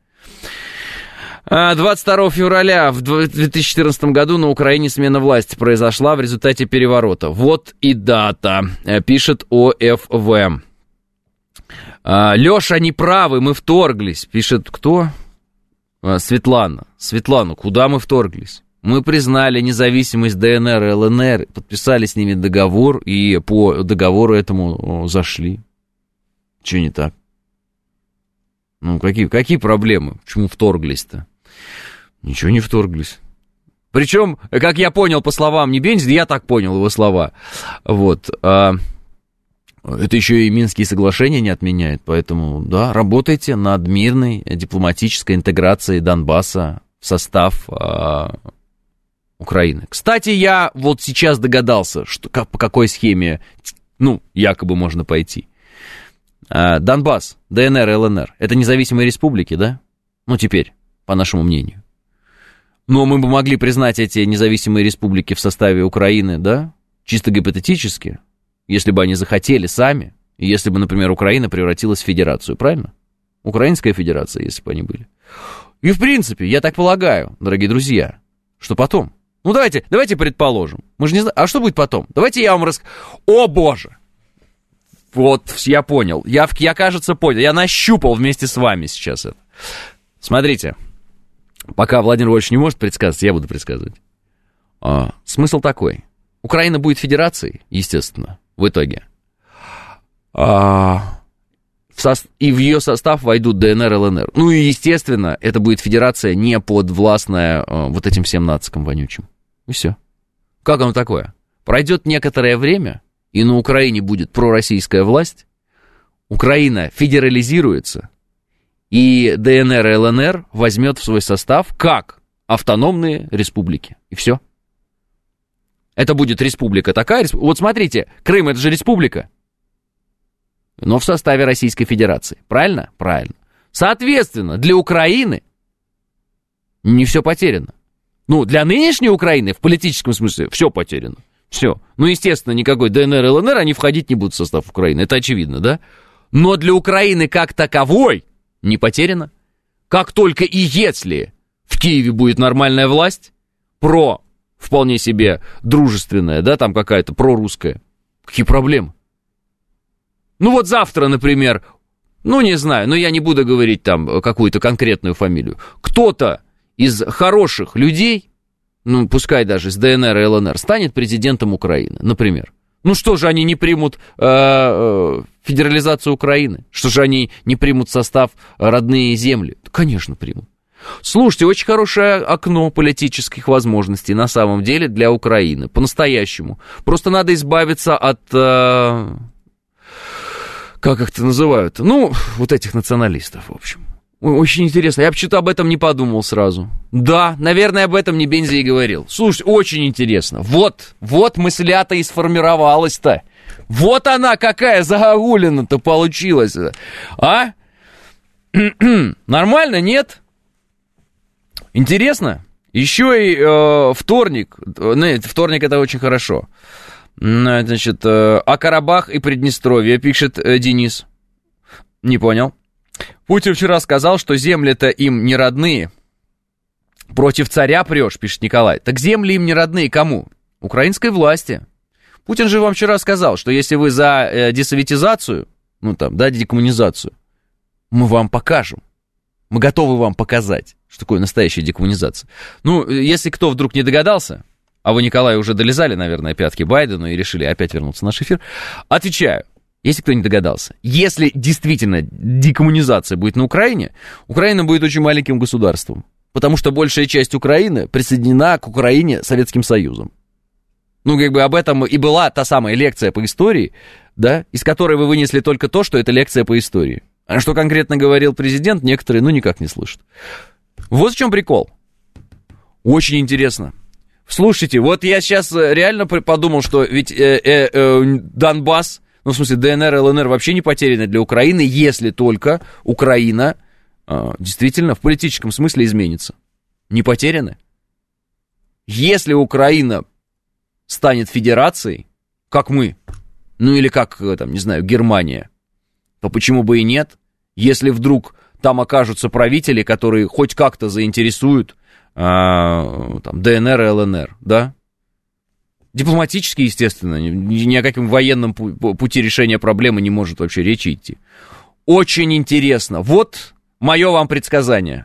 22 февраля в 2014 году на Украине смена власти произошла в результате переворота. Вот и дата, пишет ОФВ. Леша, они правы, мы вторглись, пишет кто? Светлана. Светлана, куда мы вторглись? Мы признали независимость ДНР и ЛНР, подписали с ними договор, и по договору этому зашли. Чего не так? Ну, какие проблемы? Почему вторглись-то? Ничего не вторглись. Причем, как я понял по словам Небензина, я так понял его слова. Вот. Это еще и Минские соглашения не отменяет, поэтому, да, работайте над мирной дипломатической интеграцией Донбасса в состав Украины. Кстати, я вот сейчас догадался, что, по какой схеме, якобы можно пойти. Донбасс, ДНР и ЛНР, это независимые республики, да? Теперь, по нашему мнению. Но мы бы могли признать эти независимые республики в составе Украины, да? Чисто гипотетически, если бы они захотели сами, и если бы, например, Украина превратилась в федерацию, правильно? Украинская федерация, если бы они были. И, в принципе, я так полагаю, дорогие друзья, что потом. Давайте предположим. Мы же не знаем, а что будет потом? Давайте я вам расскажу. О, боже! Вот, я понял. Я, кажется, понял. Я нащупал вместе с вами сейчас это. Смотрите. Пока Владимир Вольфович не может предсказывать, я буду предсказывать. Смысл такой. Украина будет федерацией, естественно, в итоге. И в ее состав войдут ДНР и ЛНР. Ну и, естественно, это будет федерация не подвластная вот этим всем нацикам вонючим. И все. Как оно такое? Пройдет некоторое время, и на Украине будет пророссийская власть, Украина федерализируется, и ДНР и ЛНР возьмет в свой состав как автономные республики. И все. Это будет республика такая. Вот смотрите, Крым это же республика, но в составе Российской Федерации. Правильно? Правильно. Соответственно, для Украины не все потеряно. Для нынешней Украины в политическом смысле все потеряно. Все. Естественно, никакой ДНР и ЛНР они входить не будут в состав Украины. Это очевидно, да? Но для Украины как таковой не потеряно. Как только и если в Киеве будет нормальная власть, вполне себе дружественная, да, там какая-то прорусская, какие проблемы? Вот завтра, например, ну, не знаю, но я не буду говорить там какую-то конкретную фамилию, кто-то из хороших людей, ну, пускай даже из ДНР и ЛНР, станет президентом Украины, например. Ну, что же они не примут федерализацию Украины? Что же они не примут в состав родные земли? Конечно, примут. Слушайте, очень хорошее окно политических возможностей на самом деле для Украины, по-настоящему. Просто надо избавиться от... как их это называют? Ну, вот этих националистов, в общем. Очень интересно. Я почему-то об этом не подумал сразу. Да, наверное, об этом не Бензи и говорил. Слушай, очень интересно. Вот мысля-то и сформировалась-то. Вот она какая загогулина-то получилась. А? Нормально, нет? Интересно? Еще и вторник. Вторник это очень хорошо. Значит, а Карабах и Приднестровье, пишет Денис. Не понял. Путин вчера сказал, что земли-то им не родные. Против царя прешь, пишет Николай. Так земли им не родные кому? Украинской власти. Путин же вам вчера сказал, что если вы за десоветизацию, ну там, да, декоммунизацию, мы вам покажем. Мы готовы вам показать, что такое настоящая декоммунизация. Ну, если кто вдруг не догадался, а вы, Николай, уже долезали, наверное, пятки Байдену и решили опять вернуться в наш эфир, отвечаю. Если кто не догадался, если действительно декоммунизация будет на Украине, Украина будет очень маленьким государством, потому что большая часть Украины присоединена к Украине Советским Союзом. Ну, как бы об этом и была та самая лекция по истории, да, из которой вы вынесли только то, что это лекция по истории. А что конкретно говорил президент, некоторые, ну, никак не слышат. Вот в чем прикол. Очень интересно. Слушайте, вот я сейчас реально подумал, что ведь Донбасс, ну, в смысле, ДНР и ЛНР вообще не потеряны для Украины, если только Украина действительно в политическом смысле изменится. Не потеряны. Если Украина станет федерацией, как мы, ну или как, там, не знаю, Германия, то почему бы и нет? Если вдруг там окажутся правители, которые хоть как-то заинтересуют там, ДНР и ЛНР, да? Дипломатически, естественно, ни о каком военном пути решения проблемы не может вообще речи идти. Очень интересно. Вот мое вам предсказание.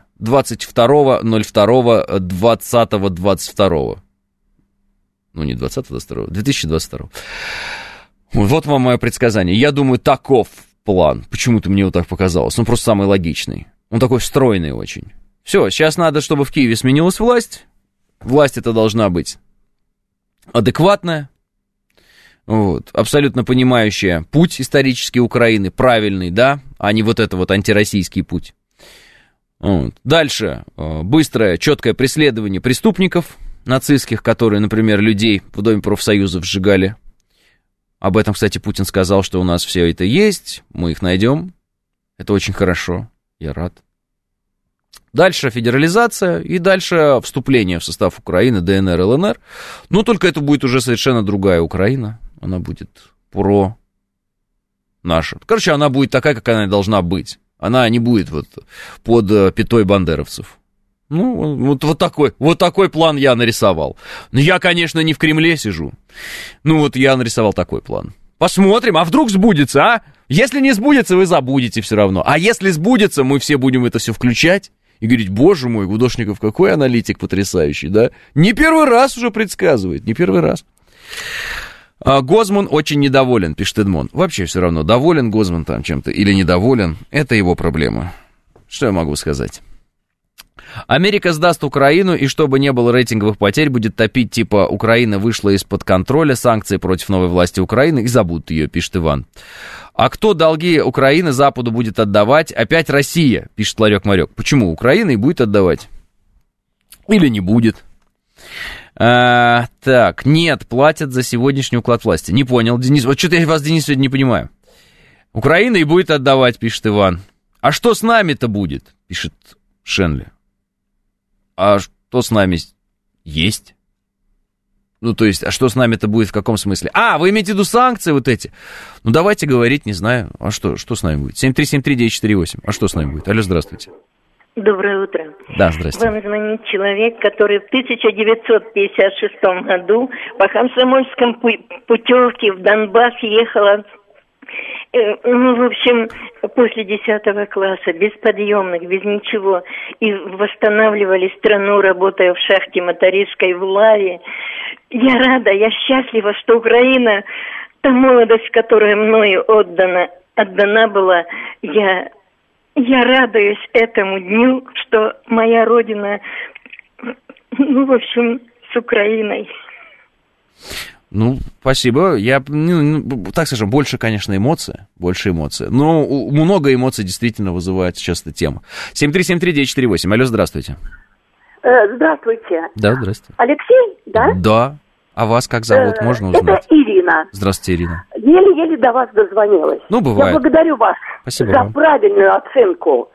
22.02.2022. Ну, не 2022, 2022. Вот вам мое предсказание. Я думаю, таков план. Почему-то мне вот так показалось. Он просто самый логичный. Он такой встроенный очень. Все, сейчас надо, чтобы в Киеве сменилась власть. Власть эта должна быть адекватная, вот, абсолютно понимающая путь исторический Украины, правильный, да, а не вот это вот антироссийский путь. Вот. Дальше быстрое, четкое преследование преступников нацистских, которые, например, людей в Доме профсоюзов сжигали. Об этом, кстати, Путин сказал, что у нас все это есть, мы их найдем. Это очень хорошо, я рад. Дальше федерализация и дальше вступление в состав Украины, ДНР, ЛНР. Но только это будет уже совершенно другая Украина. Она будет наша. Короче, она будет такая, как она должна быть. Она не будет вот под пятой бандеровцев. Ну, вот такой план я нарисовал. Но я, конечно, не в Кремле сижу. Ну, вот я нарисовал такой план. Посмотрим, а вдруг сбудется, а? Если не сбудется, вы забудете все равно. А если сбудется, мы все будем это все включать и говорить: боже мой, Гудошников, какой аналитик потрясающий, да? Не первый раз уже предсказывает, не первый раз. Гозман очень недоволен, пишет Эдмон. Вообще все равно, доволен Гозман там чем-то или недоволен, это его проблема. Что я могу сказать? Америка сдаст Украину, и чтобы не было рейтинговых потерь, будет топить, типа, Украина вышла из-под контроля, санкции против новой власти Украины, и забудут ее, пишет Иван. А кто долги Украины Западу будет отдавать? Опять Россия, пишет Ларек-Марек. Почему? Украина и будет отдавать. Или не будет. Так, нет, платят за сегодняшний уклад власти. Не понял, Денис. Вот что-то я вас, Денис, сегодня не понимаю. Украина и будет отдавать, пишет Иван. А что с нами-то будет? Пишет Шенли. А что с нами есть? Ну, то есть, а что с нами-то будет в каком смысле? А, вы имеете в виду санкции вот эти? Ну, давайте говорить, не знаю. А что с нами будет? 7373948. А что с нами будет? Алло, здравствуйте.
Доброе утро.
Да, здравствуйте.
Вам звонит человек, который в 1956 году по Комсомольском путевке в Донбасс ехала В общем, после 10 класса, без подъемных, без ничего, и восстанавливали страну, работая в шахте мотористской в Лаве. Я рада, я счастлива, что Украина, та молодость, которая мною отдана была, я радуюсь этому дню, что моя родина, в общем, с Украиной.
Спасибо. Я, так скажем, больше, конечно, эмоций. Но много эмоций действительно вызывает сейчас эта тема. 7373948. Алло, здравствуйте.
Здравствуйте.
Да, здравствуйте.
Алексей, да?
Да. А вас как зовут, можно узнать?
Это Ирина.
Здравствуйте, Ирина.
Еле-еле до вас дозвонилась.
Бывает.
Я благодарю вас
Спасибо
за
вам.
правильную оценку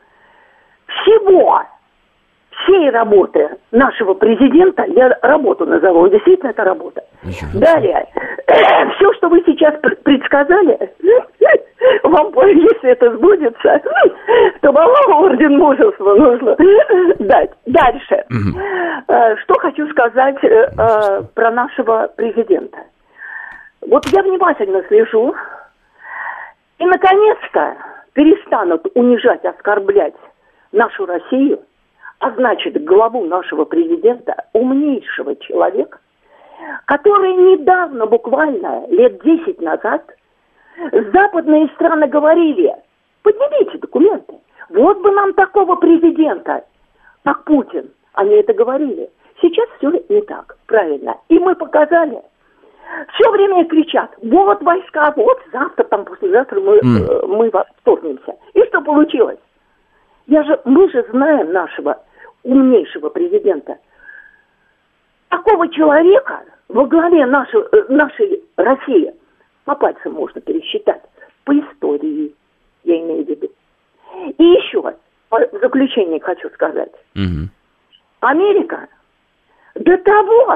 всей работы нашего президента. Я работу назову, действительно это работа. Далее, все, что вы сейчас предсказали, вам, если это сбудется, то вам орден мужества нужно дать. Дальше. Что хочу сказать про нашего президента. Вот я внимательно слежу, и, наконец-то, перестанут унижать, оскорблять нашу Россию, а значит, главу нашего президента, умнейшего человека, который недавно, буквально лет 10 назад, западные страны говорили: поднимите документы, вот бы нам такого президента, как Путин. Они это говорили. Сейчас все не так, правильно. И мы показали. Все время кричат: вот войска, вот завтра, там, послезавтра мы вторгнемся. И что получилось? Мы же знаем нашего умнейшего президента. Такого человека во главе нашей России по пальцам можно пересчитать. По истории, я имею в виду. И еще в заключение хочу сказать. Америка до того...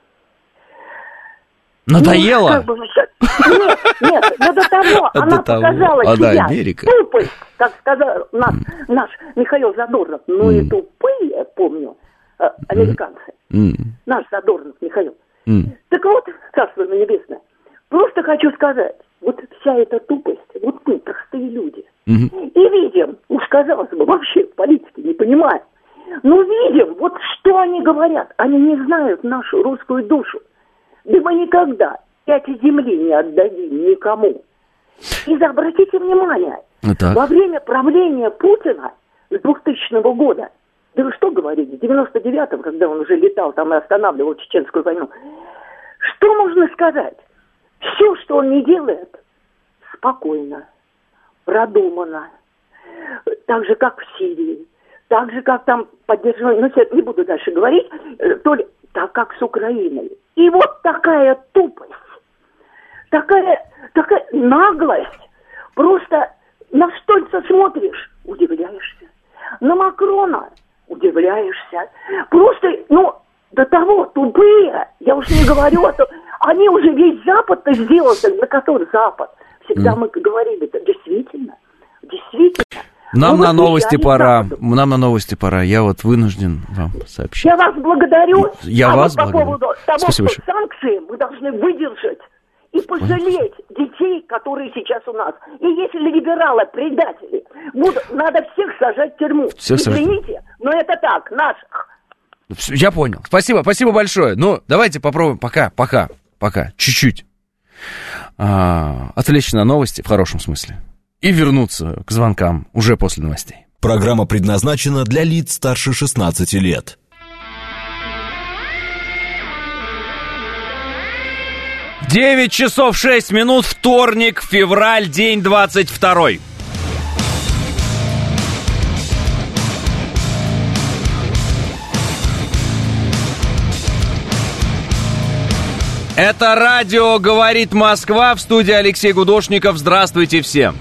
Надоело?
Нет, но до того она показала себя тупость, как сказал наш Михаил Задорнов. Ну и тупые, помню, американцы. Наш Задорнов Михаил. Так вот, Царство Небесное, просто хочу сказать, вот вся эта тупость, вот мы, простые люди, и видим, уж казалось бы, вообще в политике не понимаем, но видим, вот что они говорят, они не знают нашу русскую душу. Да мы никогда 5 земли не отдадим никому. И обратите внимание, во время правления Путина с 2000 года, да вы что говорите, в 99-м, когда он уже летал там и останавливал Чеченскую войну, что можно сказать? Все, что он не делает, спокойно, продумано. Так же, как в Сирии, так же, как там поддерживали, не буду дальше говорить, то ли так, как с Украиной. И вот такая тупость, такая наглость. Просто на Штольца смотришь, удивляешься. На Макрона удивляешься. Просто, до того тупые. Я уж не говорю, они уже весь Запад-то сделали, на который Запад. Всегда мы говорили, действительно.
Нам на новости пора. Я вот вынужден вам сообщить.
Я вас благодарю.
Я вас
по
благодарю.
поводу того,
Спасибо
что санкции мы должны выдержать и пожалеть детей, которые сейчас у нас. И если либералы предатели, надо всех сажать в тюрьму. Извините, но это так, наших.
Я понял. Спасибо большое. Давайте попробуем пока, чуть-чуть отвлечься на новости, в хорошем смысле, и вернуться к звонкам уже после новостей.
Программа предназначена для лиц старше 16 лет.
9 часов 6 минут, вторник, февраль, день 22. Это радио «Говорит Москва», в студии Алексей Гудошников. Здравствуйте всем.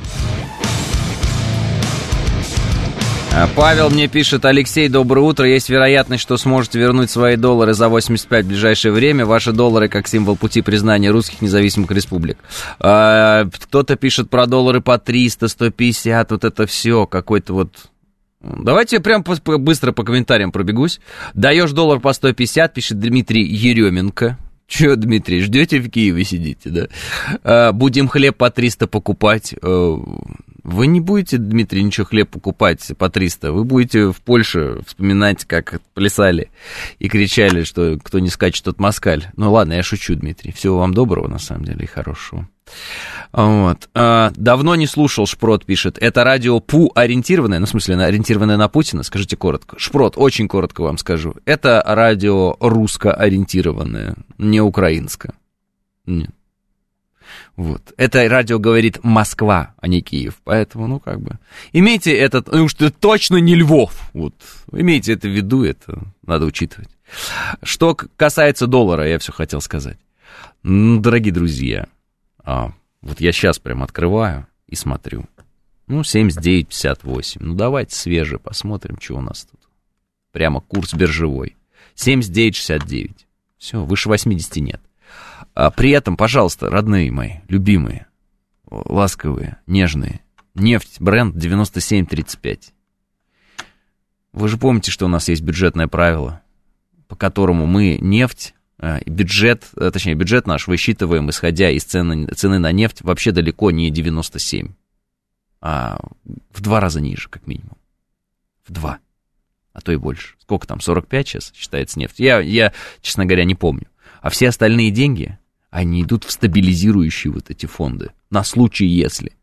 Павел мне пишет: Алексей, доброе утро. Есть вероятность, что сможете вернуть свои доллары за 85 в ближайшее время. Ваши доллары как символ пути признания русских независимых республик. Кто-то пишет про доллары по 300, 150. Вот это все какой-то вот... Давайте я прям быстро по комментариям пробегусь. Даешь доллар по 150, пишет Дмитрий Еременко. Че, Дмитрий, ждете в Киеве сидите, да? Будем хлеб по 300 покупать. Вы не будете, Дмитрий, ничего хлеб покупать по 300. Вы будете в Польше вспоминать, как плясали и кричали, что кто не скачет, тот москаль. Ну ладно, я шучу, Дмитрий. Всего вам доброго, на самом деле, и хорошего. Вот. Давно не слушал, Шпрот пишет. Это радио ПУ-ориентированное, ну, в смысле, ориентированное на Путина? Скажите коротко. Шпрот, очень коротко вам скажу. Это радио русско-ориентированное, не украинское. Нет. Вот. Это радио говорит Москва, а не Киев. Поэтому, ну, как бы... Имейте это... Ну, что точно не Львов. Вот. Имейте это в виду, это надо учитывать. Что касается доллара, я все хотел сказать. Ну, дорогие друзья, вот я сейчас прям открываю и смотрю. Ну, 79,58. Ну, давайте свежее посмотрим, что у нас тут. Прямо курс биржевой. 79,69. Все, выше 80 нет. При этом, пожалуйста, родные мои, любимые, ласковые, нежные, нефть, Brent 97,35. Вы же помните, что у нас есть бюджетное правило, по которому мы нефть, бюджет наш высчитываем, исходя из цены на нефть, вообще далеко не 97, а в 2 раза ниже, как минимум. В 2, а то и больше. Сколько там, 45 сейчас считается нефть? Я, честно говоря, не помню. А все остальные деньги, они идут в стабилизирующие вот эти фонды. На случай, если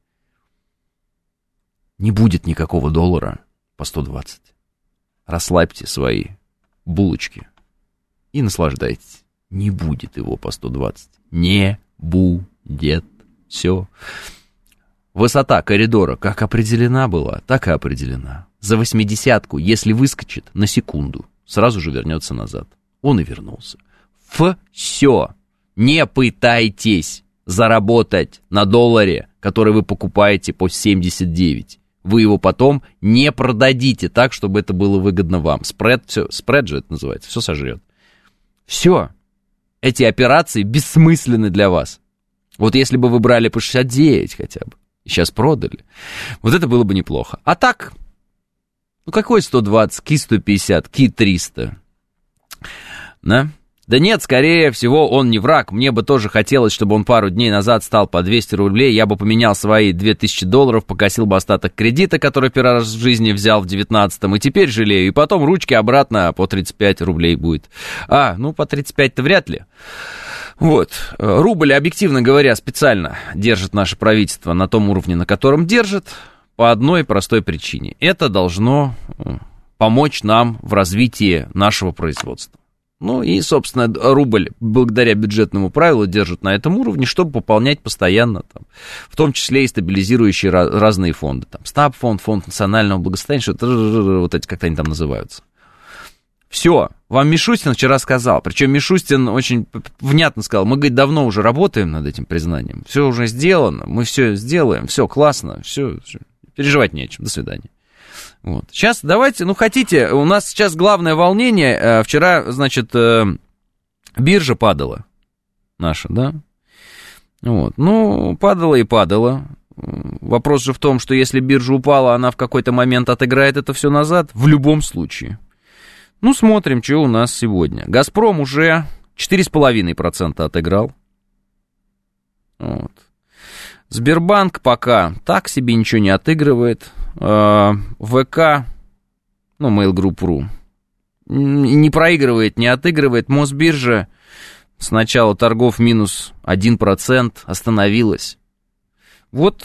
не будет никакого доллара по 120. Расслабьте свои булочки и наслаждайтесь. Не будет его по 120. Не будет. Все. Высота коридора как определена была, так и определена. За 80-ку, если выскочит на секунду, сразу же вернется назад. Он и вернулся. Все. Не пытайтесь заработать на долларе, который вы покупаете по 79. Вы его потом не продадите так, чтобы это было выгодно вам. Спред же это называется, все сожрет. Все. Эти операции бессмысленны для вас. Вот если бы вы брали по 69 хотя бы, и сейчас продали, вот это было бы неплохо. А так, ну какой 120, ки 150, ки 300? Да? Да нет, скорее всего, он не враг. Мне бы тоже хотелось, чтобы он пару дней назад стал по 200 рублей. Я бы поменял свои $2000, покосил бы остаток кредита, который первый раз в жизни взял в 19-м, и теперь жалею. И потом ручки обратно по 35 рублей будет. Ну, по 35-то вряд ли. Вот. Рубль, объективно говоря, специально держит наше правительство на том уровне, на котором держит, по одной простой причине. Это должно помочь нам в развитии нашего производства. Ну и, собственно, рубль благодаря бюджетному правилу держит на этом уровне, чтобы пополнять постоянно, там, в том числе и стабилизирующие разные фонды. Там, Стабфонд, фонд национального благосостояния, что-то, вот эти как-то они там называются. Все, вам Мишустин вчера сказал, причем Мишустин очень внятно сказал, мы, говорит, давно уже работаем над этим признанием, все уже сделано, мы все сделаем, все классно, все, переживать не о чем, до свидания. Вот. Сейчас давайте, хотите, у нас сейчас главное волнение, вчера, значит, биржа падала наша, да, вот, падала и падала, вопрос же в том, что если биржа упала, она в какой-то момент отыграет это все назад, в любом случае. Смотрим, что у нас сегодня. «Газпром» уже 4,5% отыграл, вот. Сбербанк пока так себе ничего не отыгрывает. ВК, Mail Group.ru, не проигрывает, не отыгрывает. Мосбиржа с начала торгов минус 1% остановилась. Вот,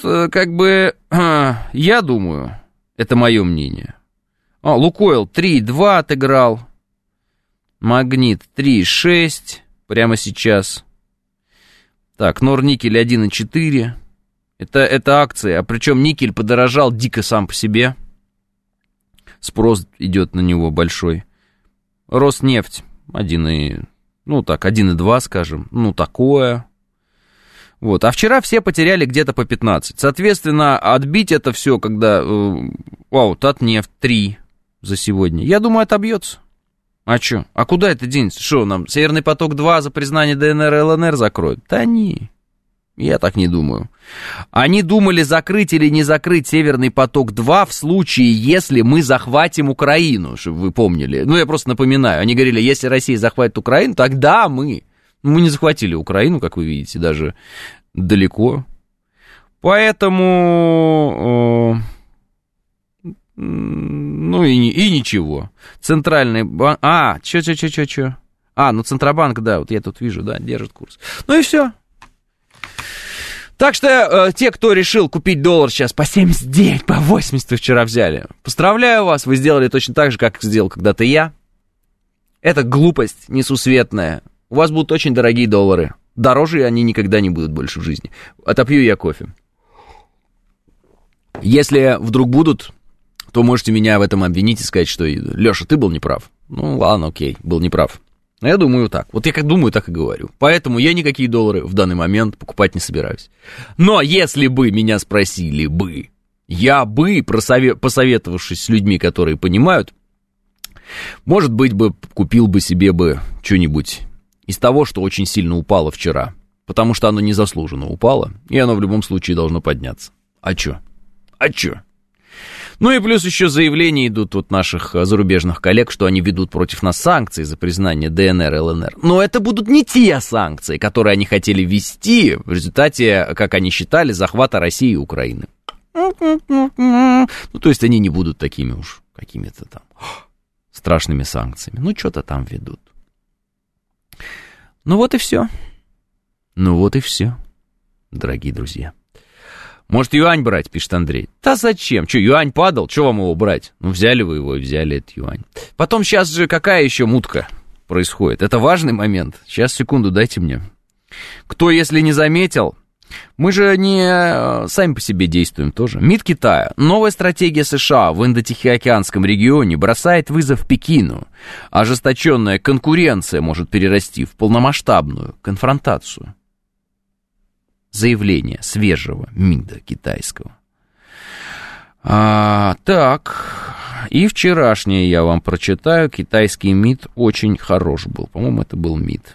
я думаю, это мое мнение. Лукойл 3,2 отыграл. Магнит 3,6 прямо сейчас. Так, Норникель 1,4. Это акции, а причем никель подорожал дико сам по себе. Спрос идет на него большой. Роснефть 1,2, скажем. Такое. Вот. А вчера все потеряли где-то по 15. Соответственно, отбить это все, когда... Татнефть 3 за сегодня. Я думаю, отобьется. А что? А куда это денется? Что, нам Северный поток-2 за признание ДНР и ЛНР закроют? Да не. Я так не думаю. Они думали, закрыть или не закрыть Северный поток-2 в случае, если мы захватим Украину, чтобы вы помнили. Я просто напоминаю. Они говорили, если Россия захватит Украину, тогда мы. Мы не захватили Украину, как вы видите, даже далеко. Поэтому... Ну и ничего. Центральный банк... Центробанк, да, вот я тут вижу, да, держит курс. Ну и все. Так что те, кто решил купить доллар сейчас по 79, по 80 вчера взяли, поздравляю вас, вы сделали точно так же, как сделал когда-то я. Это глупость несусветная. У вас будут очень дорогие доллары. Дороже они никогда не будут больше в жизни. Отопью я кофе. Если вдруг будут, то можете меня в этом обвинить и сказать, что Леша, ты был неправ. Ну ладно, окей, был неправ. Но я думаю так. Вот я как думаю, так и говорю. Поэтому я никакие доллары в данный момент покупать не собираюсь. Но если бы меня спросили бы, я бы, посоветовавшись с людьми, которые понимают, может быть, бы купил бы себе бы что-нибудь из того, что очень сильно упало вчера. Потому что оно незаслуженно упало, и оно в любом случае должно подняться. А чё? Ну и плюс еще заявления идут от наших зарубежных коллег, что они ведут против нас санкции за признание ДНР и ЛНР. Но это будут не те санкции, которые они хотели ввести в результате, как они считали, захвата России и Украины. Ну, то есть они не будут такими уж какими-то там страшными санкциями. Ну, что-то там ведут. Ну вот и все, дорогие друзья. Может, юань брать, пишет Андрей. Да зачем? Что, юань падал? Что вам его брать? Ну, взяли вы его и взяли этот юань. Потом сейчас же какая еще мутка происходит? Это важный момент. Сейчас, секунду, дайте мне. Кто, если не заметил, мы же не сами по себе действуем тоже. МИД Китая. Новая стратегия США в Индо-Тихоокеанском регионе бросает вызов Пекину. Ожесточенная конкуренция может перерасти в полномасштабную конфронтацию. Заявление свежего МИДа китайского. Так, и вчерашнее я вам прочитаю. Китайский МИД очень хорош был. По-моему, это был МИД.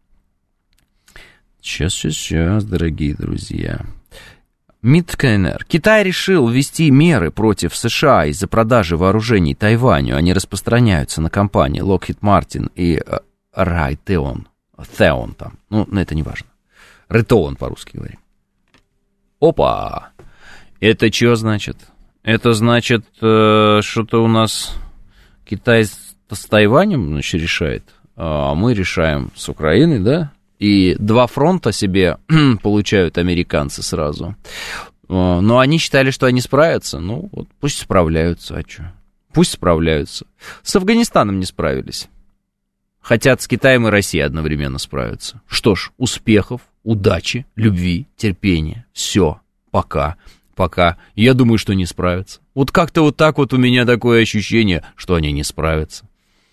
Сейчас, дорогие друзья. МИД КНР. Китай решил ввести меры против США из-за продажи вооружений Тайваню. Они распространяются на компании Lockheed Martin и Raytheon. Theon там. Ну, это не важно. Рытоон по-русски говорим. Опа! Это что значит? Это значит, что-то у нас Китай с Тайванем, значит, решает, а мы решаем с Украиной, да? И 2 фронта себе получают американцы сразу. Но они считали, что они справятся. Ну, вот пусть справляются, а что? Пусть справляются. С Афганистаном не справились. Хотят с Китаем и Россией одновременно справиться. Что ж, успехов, удачи, любви, терпения. Все, пока. Я думаю, что не справятся. Вот как-то вот так вот у меня такое ощущение, что они не справятся.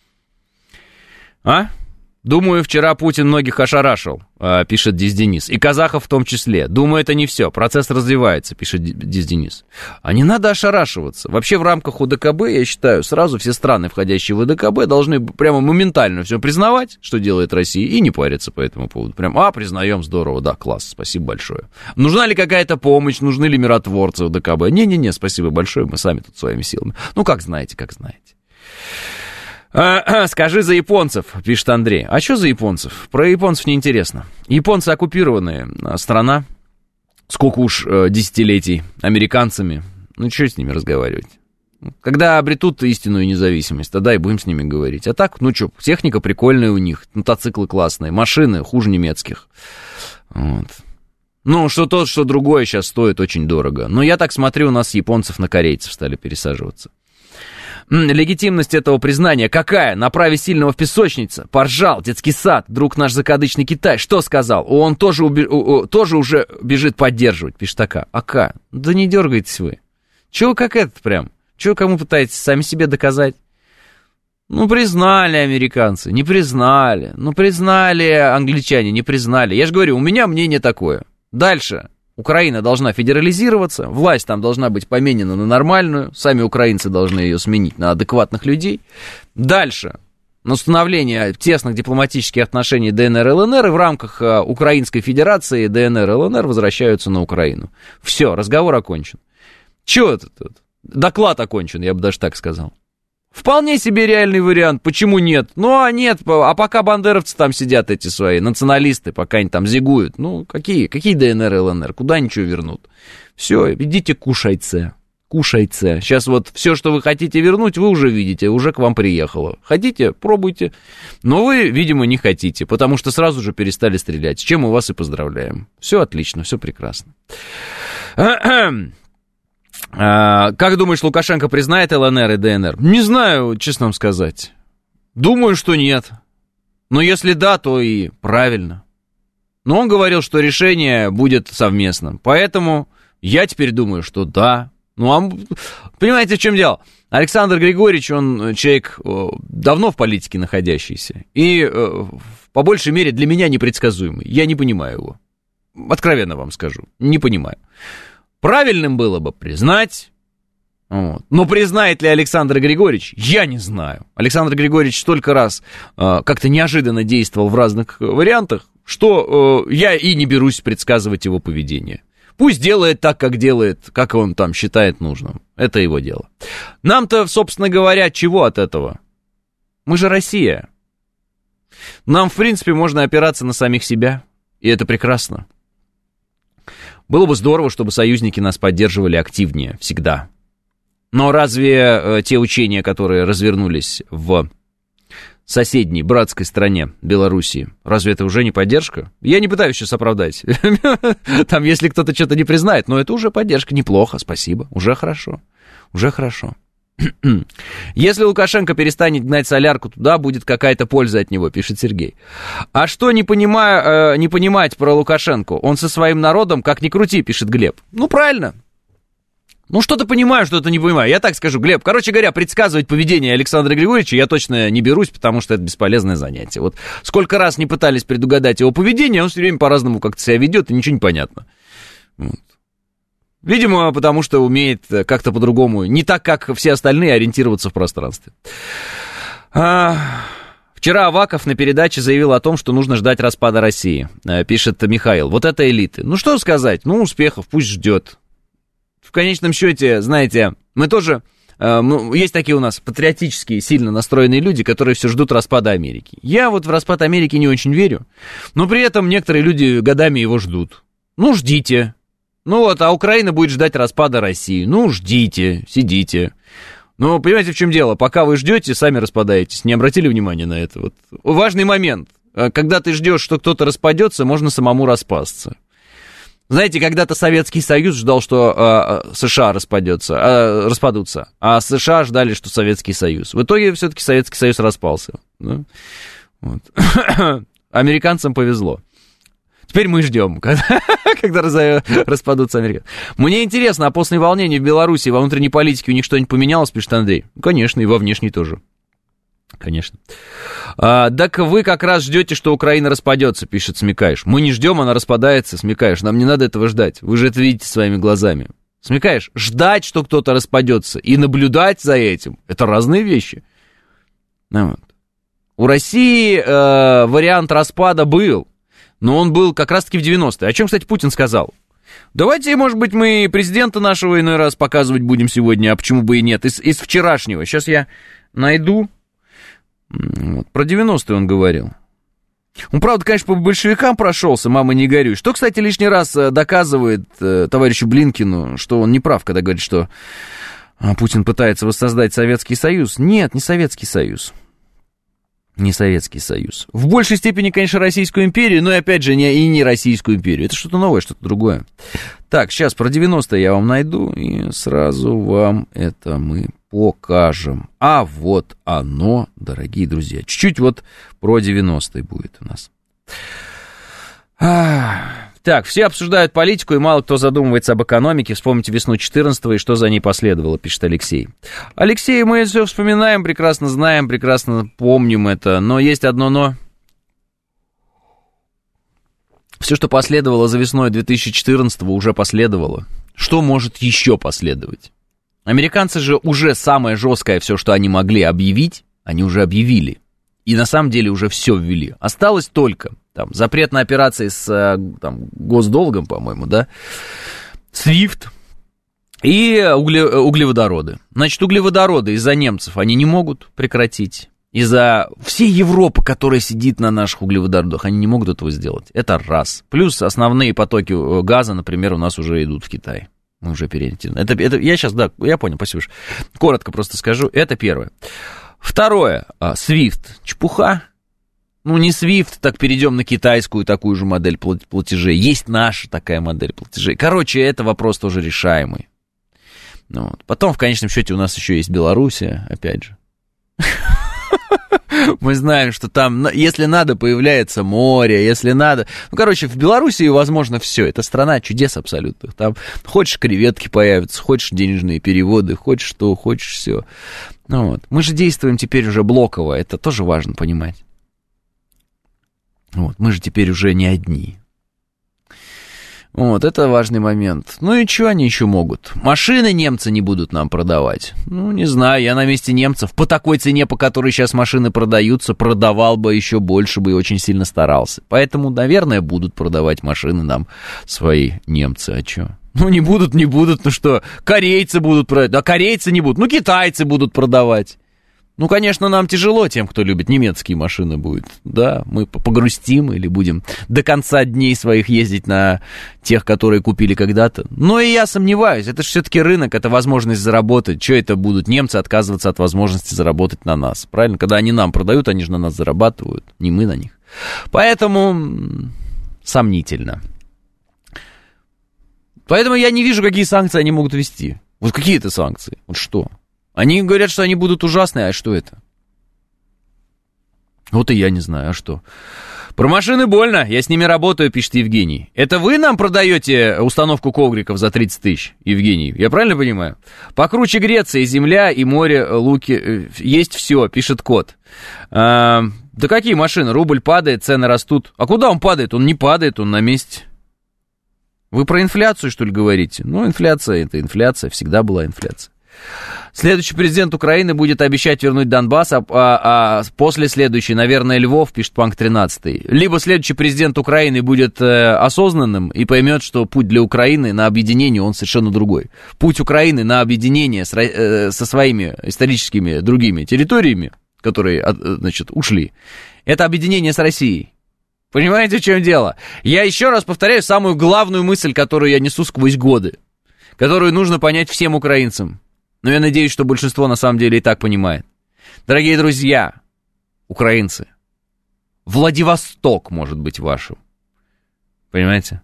Думаю, вчера Путин многих ошарашил, пишет Дизденис. И казахов в том числе. Думаю, это не все. Процесс развивается, пишет Дизденис. А не надо ошарашиваться. Вообще в рамках ОДКБ, я считаю, сразу все страны, входящие в ОДКБ, должны прямо моментально все признавать, что делает Россия, и не париться по этому поводу. Прям, признаем, здорово, да, класс, спасибо большое. Нужна ли какая-то помощь, нужны ли миротворцы ОДКБ? Не-не-не, спасибо большое, мы сами тут своими силами. Ну, как знаете. Скажи за японцев, пишет Андрей. А что за японцев? Про японцев неинтересно. Японцы оккупированная страна. Сколько уж десятилетий американцами. Ну, что с ними разговаривать? Когда обретут истинную независимость, тогда и будем с ними говорить. А так, ну что, техника прикольная у них, мотоциклы классные, машины хуже немецких. Вот. Ну, что то, что другое сейчас стоит очень дорого. Но я так смотрю, у нас японцев на корейцев стали пересаживаться. Легитимность этого признания какая? На праве сильного в песочнице. Поржал, детский сад, друг наш закадычный Китай. Что сказал? Он тоже уже бежит поддерживать, пишет такая. Ака, да не дергайтесь вы. Чего как этот прям? Чего кому пытаетесь сами себе доказать? Ну, признали американцы, не признали. Ну, признали англичане, не признали. Я же говорю, у меня мнение такое. Дальше. Украина должна федерализироваться, власть там должна быть поменена на нормальную, сами украинцы должны ее сменить на адекватных людей. Дальше, на установление тесных дипломатических отношений ДНР и ЛНР, и в рамках Украинской Федерации ДНР и ЛНР возвращаются на Украину. Все, разговор окончен. Чего это тут? Доклад окончен, я бы даже так сказал. Вполне себе реальный вариант, почему нет? Ну, а нет, а пока бандеровцы там сидят, эти свои националисты, пока они там зигуют, ну, какие ДНР и ЛНР, куда ничего вернут? Все, идите кушайте. Сейчас вот все, что вы хотите вернуть, вы уже видите, уже к вам приехало. Хотите, пробуйте. Но вы, видимо, не хотите, потому что сразу же перестали стрелять, с чем мы вас и поздравляем. Все отлично, все прекрасно. Как думаешь, Лукашенко признает ЛНР и ДНР? Не знаю, честно вам сказать. Думаю, что нет. Но если да, то и правильно. Но он говорил, что решение будет совместным. Поэтому я теперь думаю, что да. Ну, а понимаете, в чем дело? Александр Григорьевич, он человек давно в политике находящийся. И по большей мере для меня непредсказуемый. Я не понимаю его. Откровенно вам скажу. Не понимаю. Правильным было бы признать. Вот. Но признает ли Александр Григорьевич, я не знаю. Александр Григорьевич столько раз как-то неожиданно действовал в разных вариантах, что я и не берусь предсказывать его поведение. Пусть делает так, как делает, как он там считает нужным. Это его дело. Нам-то, собственно говоря, чего от этого? Мы же Россия. Нам, в принципе, можно опираться на самих себя. И это прекрасно. Было бы здорово, чтобы союзники нас поддерживали активнее, всегда. Но разве те учения, которые развернулись в соседней, братской стране Белоруссии, разве это уже не поддержка? Я не пытаюсь сейчас оправдать. Там, если кто-то что-то не признает, но это уже поддержка, неплохо, спасибо, уже хорошо, уже хорошо. Если Лукашенко перестанет гнать солярку туда, будет какая-то польза от него, пишет Сергей. А что не понимать про Лукашенко? Он со своим народом, как ни крути, пишет Глеб. Ну, правильно. Ну, что-то понимаю, что-то не понимаю. Я так скажу, Глеб, короче говоря, предсказывать поведение Александра Григорьевича я точно не берусь, потому что это бесполезное занятие. Вот сколько раз не пытались предугадать его поведение, он все время по-разному как-то себя ведет, и ничего не понятно. Вот. Видимо, потому что умеет как-то по-другому, не так, как все остальные, ориентироваться в пространстве. Вчера Аваков на передаче заявил о том, что нужно ждать распада России, пишет Михаил. Вот это элиты. Ну, что сказать? Ну, успехов, пусть ждет. В конечном счете, знаете, мы тоже... есть такие у нас патриотические, сильно настроенные люди, которые все ждут распада Америки. Я вот в распад Америки не очень верю, но при этом некоторые люди годами его ждут. Ну, ждите. Ну вот, а Украина будет ждать распада России. Ну, ждите, сидите. Но понимаете, в чем дело? Пока вы ждете, сами распадаетесь. Не обратили внимания на это? Вот. Важный момент. Когда ты ждешь, что кто-то распадется, можно самому распасться. Знаете, когда-то Советский Союз ждал, что США распадутся, а США ждали, что Советский Союз. В итоге все-таки Советский Союз распался. Да? Вот. Американцам повезло. Теперь мы ждем, когда распадутся американцы. Мне интересно, а после волнений в Беларуси во внутренней политике у них что-нибудь поменялось, пишет Андрей? Конечно, и во внешней тоже. Конечно. Так вы как раз ждете, что Украина распадется, пишет Смекаешь. Мы не ждем, она распадается, Смекаешь. Нам не надо этого ждать. Вы же это видите своими глазами. Смекаешь, ждать, что кто-то распадется, и наблюдать за этим, это разные вещи. Вот. У России вариант распада был, но он был как раз-таки в 90-е. О чем, кстати, Путин сказал? Давайте, может быть, мы президента нашего иной раз показывать будем сегодня, а почему бы и нет, из вчерашнего. Сейчас я найду. Вот, про 90-е он говорил. Он, правда, конечно, по большевикам прошелся, мама, не горюй. Что, кстати, лишний раз доказывает товарищу Блинкину, что он не прав, когда говорит, что Путин пытается воссоздать Советский Союз. Нет, не Советский Союз. Не Советский Союз. В большей степени, конечно, Российскую империю, но, опять же, не Российскую империю. Это что-то новое, что-то другое. Так, сейчас про 90-е я вам найду, и сразу вам это мы покажем. А вот оно, дорогие друзья. Чуть-чуть вот про 90-е будет у нас. Так, все обсуждают политику, и мало кто задумывается об экономике. Вспомните весну 14-го и что за ней последовало, пишет Алексей. Алексей, мы все вспоминаем, прекрасно знаем, прекрасно помним это, но есть одно но. Все, что последовало за весной 2014-го, уже последовало. Что может еще последовать? Американцы же уже самое жесткое, все, что они могли объявить, они уже объявили. И на самом деле уже все ввели. Осталось только там, запрет на операции с там, госдолгом, по-моему, да, SWIFT, И углеводороды. Значит, углеводороды из-за немцев они не могут прекратить. Из-за всей Европы, которая сидит на наших углеводородах, они не могут этого сделать. Это раз. Плюс основные потоки газа, например, у нас уже идут в Китай. Мы уже перейдем. Это я сейчас, да, я понял, спасибо. Коротко просто скажу. Это первое. Второе. SWIFT. Чепуха. Ну, не SWIFT, так перейдем на китайскую такую же модель платежей. Есть наша такая модель платежей. Короче, это вопрос тоже решаемый. Ну, вот. Потом, в конечном счете, у нас еще есть Белоруссия, опять же. Мы знаем, что там, если надо, появляется море, если надо... Ну, короче, в Белоруссии возможно все. Это страна чудес абсолютных. Там хочешь, креветки появятся, хочешь, денежные переводы, хочешь что, хочешь все. Ну, вот. Мы же действуем теперь уже блоково, это тоже важно понимать. Вот. Мы же теперь уже не одни. Вот, это важный момент. Ну и что они еще могут? Машины немцы не будут нам продавать. Ну, не знаю, я на месте немцев по такой цене, по которой сейчас машины продаются, продавал бы еще больше бы и очень сильно старался. Поэтому, наверное, будут продавать машины нам свои немцы. А что? Ну, не будут, ну что? Корейцы будут продавать. Да, корейцы не будут. Ну, китайцы будут продавать. Ну, конечно, нам тяжело, тем, кто любит немецкие машины, будет. Да, мы погрустим или будем до конца дней своих ездить на тех, которые купили когда-то. Но и я сомневаюсь, это же все-таки рынок, это возможность заработать. Что это будут немцы отказываться от возможности заработать на нас? Правильно? Когда они нам продают, они же на нас зарабатывают, не мы на них. Поэтому сомнительно. Поэтому я не вижу, какие санкции они могут ввести. Вот какие это санкции? Вот что? Они говорят, что они будут ужасные, а что это? Вот и я не знаю, а что? Про машины больно, я с ними работаю, пишет Евгений. Это вы нам продаете установку ковриков за 30 тысяч, Евгений? Я правильно понимаю? Покруче Греции, земля и море, луки, есть все, пишет Кот. Да какие машины? Рубль падает, цены растут. А куда он падает? Он не падает, он на месте. Вы про инфляцию, что ли, говорите? Ну, инфляция, это инфляция, всегда была инфляция. Следующий президент Украины будет обещать вернуть Донбасс, а после следующий, наверное, Львов, пишет Панк 13. Либо следующий президент Украины будет осознанным и поймет, что путь для Украины на объединение, он совершенно другой. Путь Украины на объединение со своими историческими другими территориями, которые, значит, ушли, это объединение с Россией. Понимаете, в чем дело? Я еще раз повторяю самую главную мысль, которую я несу сквозь годы, которую нужно понять всем украинцам. Но я надеюсь, что большинство на самом деле и так понимает. Дорогие друзья, украинцы, Владивосток может быть вашим. Понимаете?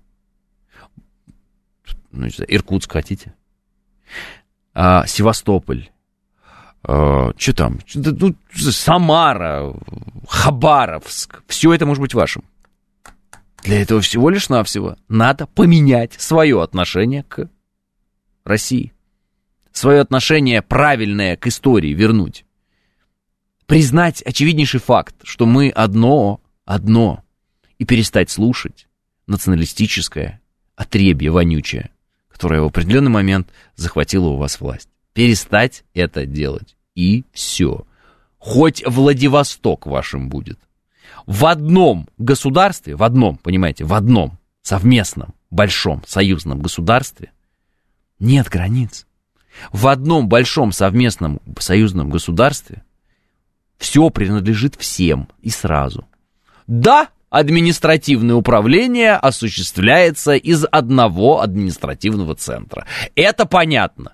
Ну, Иркутск хотите? Севастополь. Что там? Самара, Хабаровск. Все это может быть вашим. Для этого всего лишь навсего надо поменять свое отношение к России. Свое отношение правильное к истории вернуть. Признать очевиднейший факт, что мы одно, и перестать слушать националистическое отребье вонючее, которое в определенный момент захватило у вас власть. Перестать это делать. И все. Хоть Владивосток вашим будет. В одном государстве, в одном совместном, большом союзном государстве нет границ. В одном большом совместном союзном государстве все принадлежит всем и сразу. Да, административное управление осуществляется из одного административного центра. Это понятно.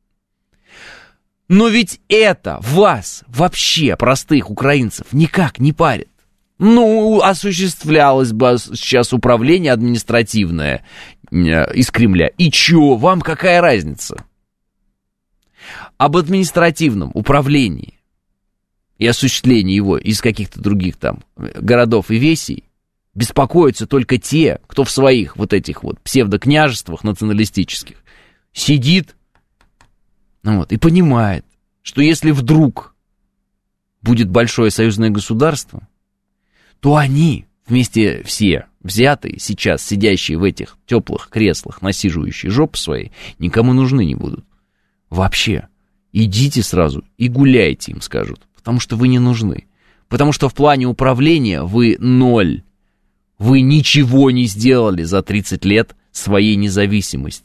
Но ведь это вас, вообще простых украинцев, никак не парит. Ну, осуществлялось бы сейчас управление административное из Кремля. И чё, вам какая разница? Об административном управлении и осуществлении его из каких-то других там городов и весей беспокоятся только те, кто в своих вот этих вот псевдокняжествах националистических сидит и понимает, что если вдруг будет большое союзное государство, то они вместе все взятые, сейчас сидящие в этих теплых креслах, насиживающие жопы свои, никому нужны не будут. Вообще. Идите сразу и гуляйте, им скажут, потому что вы не нужны. Потому что в плане управления вы ноль. Вы ничего не сделали за 30 лет своей независимости.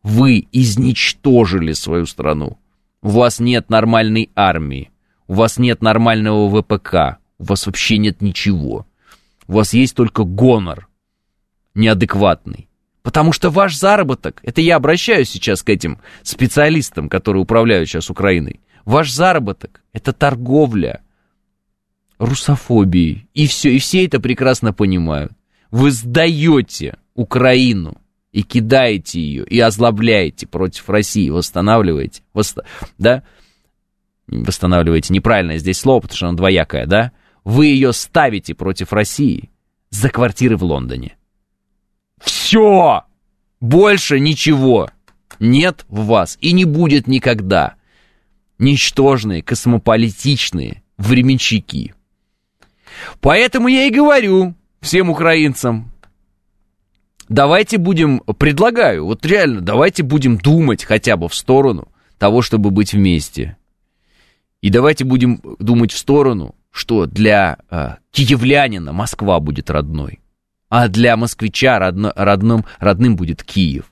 Вы изничтожили свою страну. У вас нет нормальной армии, у вас нет нормального ВПК, у вас вообще нет ничего. У вас есть только гонор неадекватный. Потому что ваш заработок, это я обращаюсь сейчас к этим специалистам, которые управляют сейчас Украиной, ваш заработок — это торговля русофобией. И все это прекрасно понимают. Вы сдаете Украину и кидаете ее, и озлобляете против России, восстанавливаете, да? Восстанавливаете неправильное здесь слово, потому что оно двоякое, да? Вы ее ставите против России за квартиры в Лондоне. Все! Больше ничего нет в вас и не будет никогда. Ничтожные, космополитичные временщики. Поэтому я и говорю всем украинцам, давайте предлагаю, вот реально, давайте будем думать хотя бы в сторону того, чтобы быть вместе. И давайте будем думать в сторону, что для киевлянина Москва будет родной, а для москвича родным будет Киев.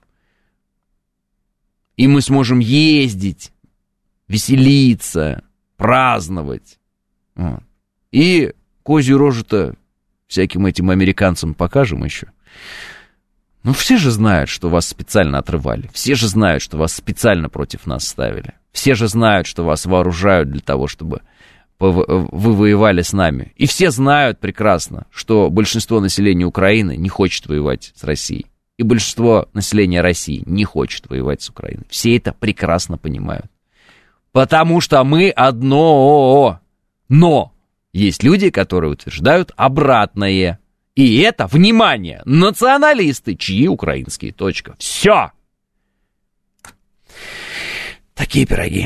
И мы сможем ездить, веселиться, праздновать. Вот. И козью рожу-то всяким этим американцам покажем еще. Ну, все же знают, что вас специально отрывали. Все же знают, что вас специально против нас ставили. Все же знают, что вас вооружают для того, чтобы вы воевали с нами. И все знают прекрасно, что большинство населения Украины не хочет воевать с Россией. И большинство населения России не хочет воевать с Украиной. Все это прекрасно понимают. Потому что мы одно. Но есть люди, которые утверждают обратное. И это, внимание, националисты, чьи украинские. Точка. Все. Такие пироги.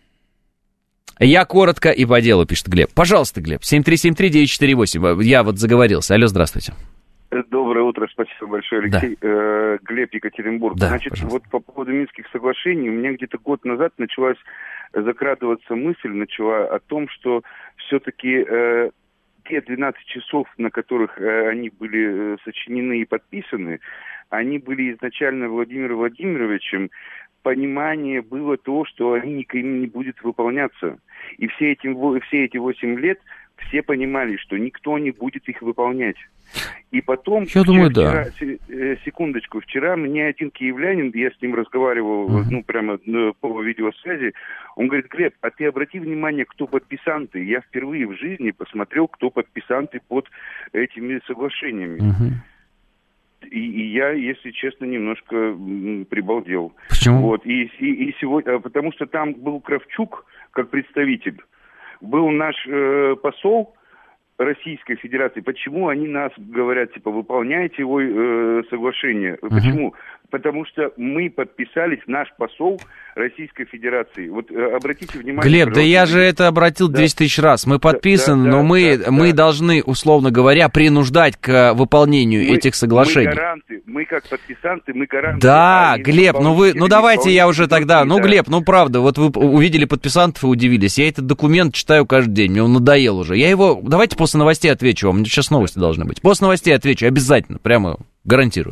Я коротко и по делу, пишет Глеб. Пожалуйста, Глеб, 7373948. Я вот заговорился. Алло, здравствуйте.
Доброе утро, спасибо большое, Алексей. Да. Глеб, Екатеринбург.
Да,
значит,
пожалуйста.
Вот по поводу Минских соглашений, у меня где-то год назад началась закрадываться мысль, о том, что все-таки те 12 часов, на которых они были сочинены и подписаны, они были изначально Владимиром Владимировичем, понимание было то, что они никем не будут выполняться. И все эти 8 лет все понимали, что никто не будет их выполнять. И потом, секундочку, вчера мне один киевлянин, я с ним разговаривал, прямо по видеосвязи, он говорит: Глеб, а ты обрати внимание, кто подписанты. Я впервые в жизни посмотрел, кто подписанты под этими соглашениями. И я, если честно, немножко прибалдел.
Почему?
Вот, и сегодня, потому что там был Кравчук как представитель, был наш посол Российской Федерации. Почему они нас говорят, выполняйте его соглашение? Почему? Потому что мы подписались, наш посол Российской Федерации. Вот обратите внимание...
Глеб, да я же это обратил 200 тысяч раз. Мы подписаны, но мы должны, условно говоря, принуждать к выполнению этих соглашений.
Мы гаранты, мы как подписанты, мы гаранты.
Да, Глеб, давайте я уже тогда... Глеб, правда, вот вы увидели подписантов и удивились. Я этот документ читаю каждый день, мне он надоел уже. Давайте после новостей отвечу вам, сейчас новости должны быть. После новостей отвечу, обязательно, прямо гарантирую.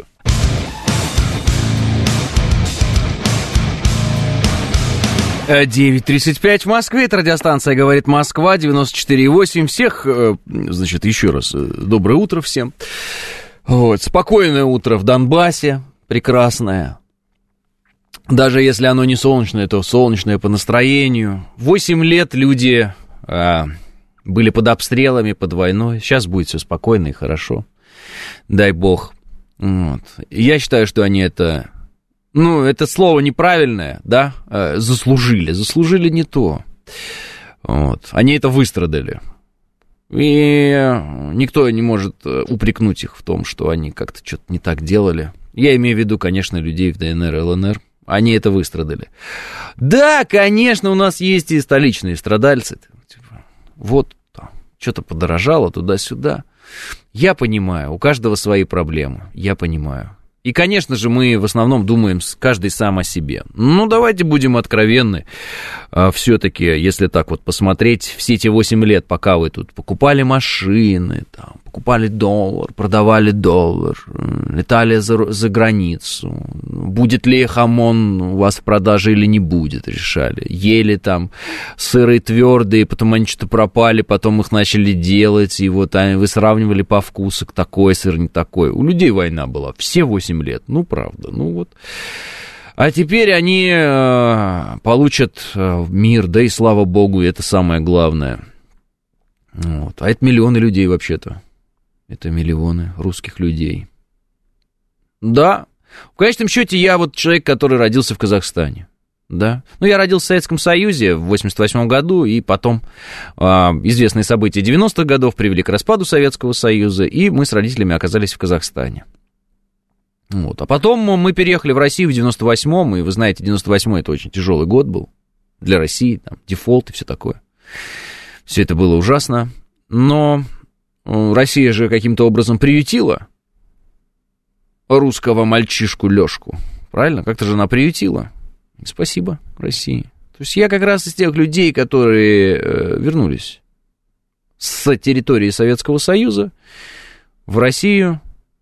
9:35 в Москве, это радиостанция «Говорит Москва», 94,8. Всех, еще раз, доброе утро всем. Вот, спокойное утро в Донбассе, прекрасное. Даже если оно не солнечное, то солнечное по настроению. 8 лет люди были под обстрелами, под войной. Сейчас будет все спокойно и хорошо. Дай бог. Вот. Я считаю, что они это слово неправильное, да, заслужили. Заслужили не то. Вот. Они это выстрадали. И никто не может упрекнуть их в том, что они как-то что-то не так делали. Я имею в виду, конечно, людей в ДНР и ЛНР. Они это выстрадали. Да, конечно, у нас есть и столичные страдальцы. Вот там что-то подорожало туда-сюда. Я понимаю, у каждого свои проблемы. Я понимаю. И, конечно же, мы в основном думаем каждый сам о себе. Давайте будем откровенны. Все-таки, если так вот посмотреть, все эти 8 лет, пока вы тут покупали машины, покупали доллар, продавали доллар, летали за границу, будет ли хамон у вас в продаже или не будет, решали. Ели там сыры твердые, потом они что-то пропали, потом их начали делать, и вот вы сравнивали по вкусу, такой сыр, не такой. У людей война была, все 8 лет, ну, правда, ну вот. А теперь они получат мир, да и слава богу, это самое главное. Вот. А это миллионы людей вообще-то. Это миллионы русских людей. Да, в конечном счете я вот человек, который родился в Казахстане. Да. Ну, я родился в Советском Союзе в 88 году, и потом известные события 90-х годов привели к распаду Советского Союза, и мы с родителями оказались в Казахстане. Вот. А потом мы переехали в Россию в 98-м, и вы знаете, 98-й это очень тяжелый год был для России, там, дефолт и все такое. Все это было ужасно, но Россия же каким-то образом приютила русского мальчишку Лёшку, правильно? Как-то же она приютила. Спасибо России. То есть я как раз из тех людей, которые вернулись с территории Советского Союза в Россию,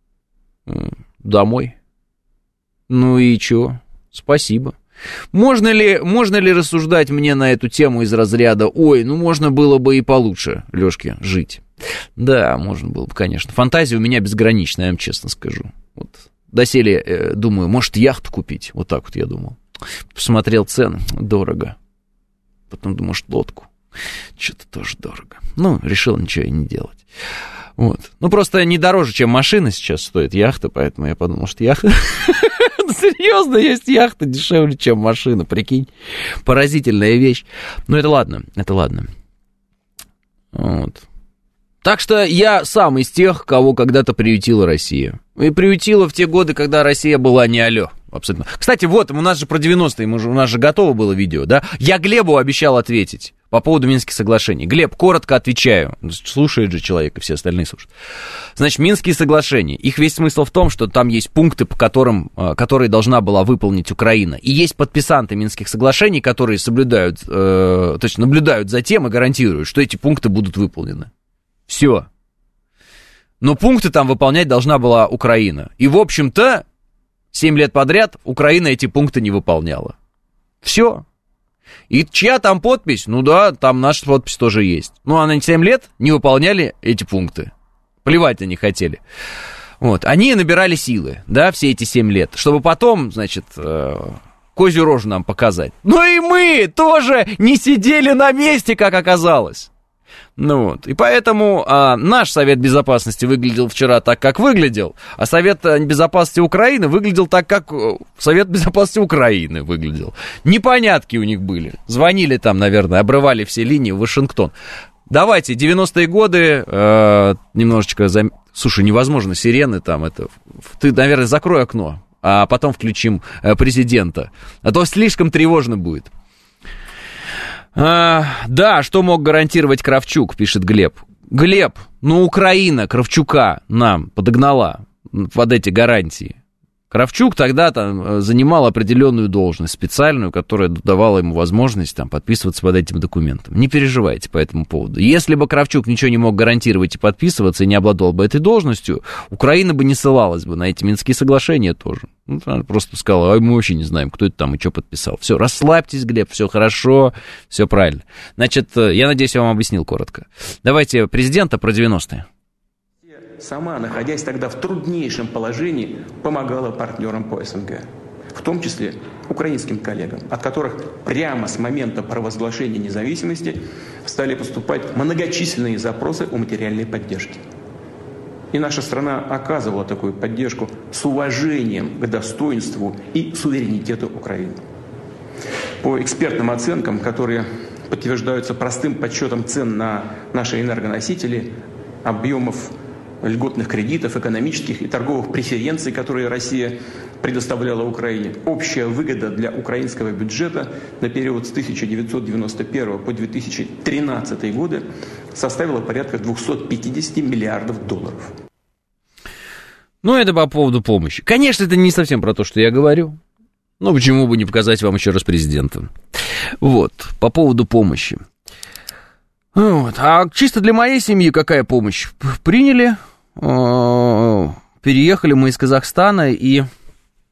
домой. Ну и чё? Спасибо. Можно ли рассуждать мне на эту тему из разряда «Ой, ну можно было бы и получше, Лёшке, жить». Да, можно было бы, конечно. Фантазия у меня безграничная, я вам честно скажу. Вот. Доселе думаю, может, яхту купить. Вот так вот я думал. Посмотрел цены, дорого. Потом думаю, может, лодку. Что-то тоже дорого. Ну, решил ничего и не делать. Вот. Ну, просто не дороже, чем машина сейчас стоит яхта, поэтому я подумал, что яхта... Серьезно, есть яхта дешевле, чем машина, прикинь. Поразительная вещь. Ну, это ладно, это ладно. Вот. Так что я сам из тех, кого когда-то приютила Россия. И приютила в те годы, когда Россия была не алё. Абсолютно. Кстати, вот, у нас же про 90-е, у нас же готово было видео, да? Я Глебу обещал ответить по поводу Минских соглашений. Глеб, коротко отвечаю. Слушает же человек, и все остальные слушают. Значит, Минские соглашения. Их весь смысл в том, что там есть пункты, по которым, которые должна была выполнить Украина. И есть подписанты Минских соглашений, которые соблюдают, то есть наблюдают за тем и гарантируют, что эти пункты будут выполнены. Все. Но пункты там выполнять должна была Украина. И, в общем-то, 7 лет подряд Украина эти пункты не выполняла. Все. И чья там подпись? Ну да, там наша подпись тоже есть. Ну, а на 7 лет не выполняли эти пункты. Плевать они хотели. Вот. Они набирали силы, да, все эти 7 лет, чтобы потом, значит, козью рожу нам показать. Ну и мы тоже не сидели на месте, как оказалось. Ну вот, и поэтому наш Совет Безопасности выглядел вчера так, как выглядел, а Совет Безопасности Украины выглядел так, как Совет Безопасности Украины выглядел. Непонятки у них были. Звонили там, наверное, обрывали все линии в Вашингтон. Давайте, 90-е годы, немножечко... Слушай, невозможно, сирены там, это... Ты, наверное, закрой окно, а потом включим президента, а то слишком тревожно будет. Да, что мог гарантировать Кравчук, пишет Глеб. Глеб, ну Украина Кравчука нам подогнала под эти гарантии. Кравчук тогда там занимал определенную должность специальную, которая давала ему возможность там подписываться под этим документом. Не переживайте по этому поводу. Если бы Кравчук ничего не мог гарантировать и подписываться, и не обладал бы этой должностью, Украина бы не ссылалась бы на эти Минские соглашения тоже. Ну, она просто сказала, мы вообще не знаем, кто это там и что подписал. Все, расслабьтесь, Глеб, все хорошо, все правильно. Значит, я надеюсь, я вам объяснил коротко. Давайте президента про 90-е.
Сама, находясь тогда в труднейшем положении, помогала партнерам по СНГ, в том числе украинским коллегам, от которых прямо с момента провозглашения независимости стали поступать многочисленные запросы о материальной поддержке. И наша страна оказывала такую поддержку с уважением к достоинству и суверенитету Украины. По экспертным оценкам, которые подтверждаются простым подсчетом цен на наши энергоносители, объемов льготных кредитов, экономических и торговых преференций, которые Россия предоставляла Украине. Общая выгода для украинского бюджета на период с 1991 по 2013 годы составила порядка 250 миллиардов долларов.
Ну, это по поводу помощи. Конечно, это не совсем про то, что я говорю. Но почему бы не показать вам еще раз президента. Вот, по поводу помощи. Вот. А чисто для моей семьи какая помощь? Приняли, переехали мы из Казахстана, и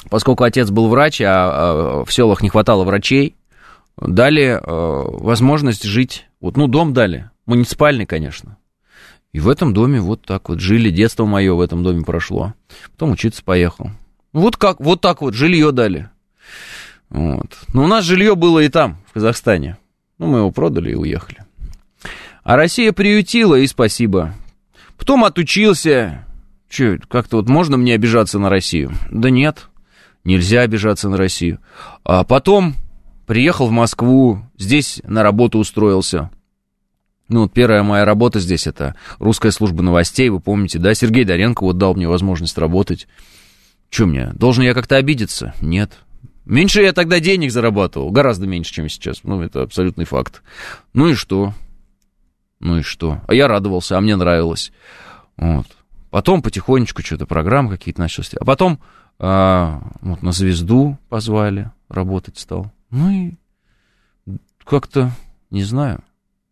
поскольку отец был врач, а в селах не хватало врачей, дали возможность жить, вот, ну, дом дали, муниципальный, конечно. И в этом доме вот так вот жили, детство мое в этом доме прошло. Потом учиться поехал. Вот как, вот так вот, жилье дали. Вот. Но у нас жилье было и там, в Казахстане. Ну, мы его продали и уехали. А Россия приютила, и спасибо. Потом отучился. Че, как-то вот можно мне обижаться на Россию? Да нет, нельзя обижаться на Россию. А потом приехал в Москву, здесь на работу устроился. Ну, вот первая моя работа здесь, это русская служба новостей, вы помните, да? Сергей Доренко вот дал мне возможность работать. Че мне, должен я как-то обидеться? Нет. Меньше я тогда денег зарабатывал, гораздо меньше, чем сейчас. Ну, это абсолютный факт. Ну и что? Ну и что? А я радовался, а мне нравилось. Вот. Потом потихонечку что-то программы какие-то начались. А потом вот на «Звезду» позвали, работать стал. Ну и как-то, не знаю.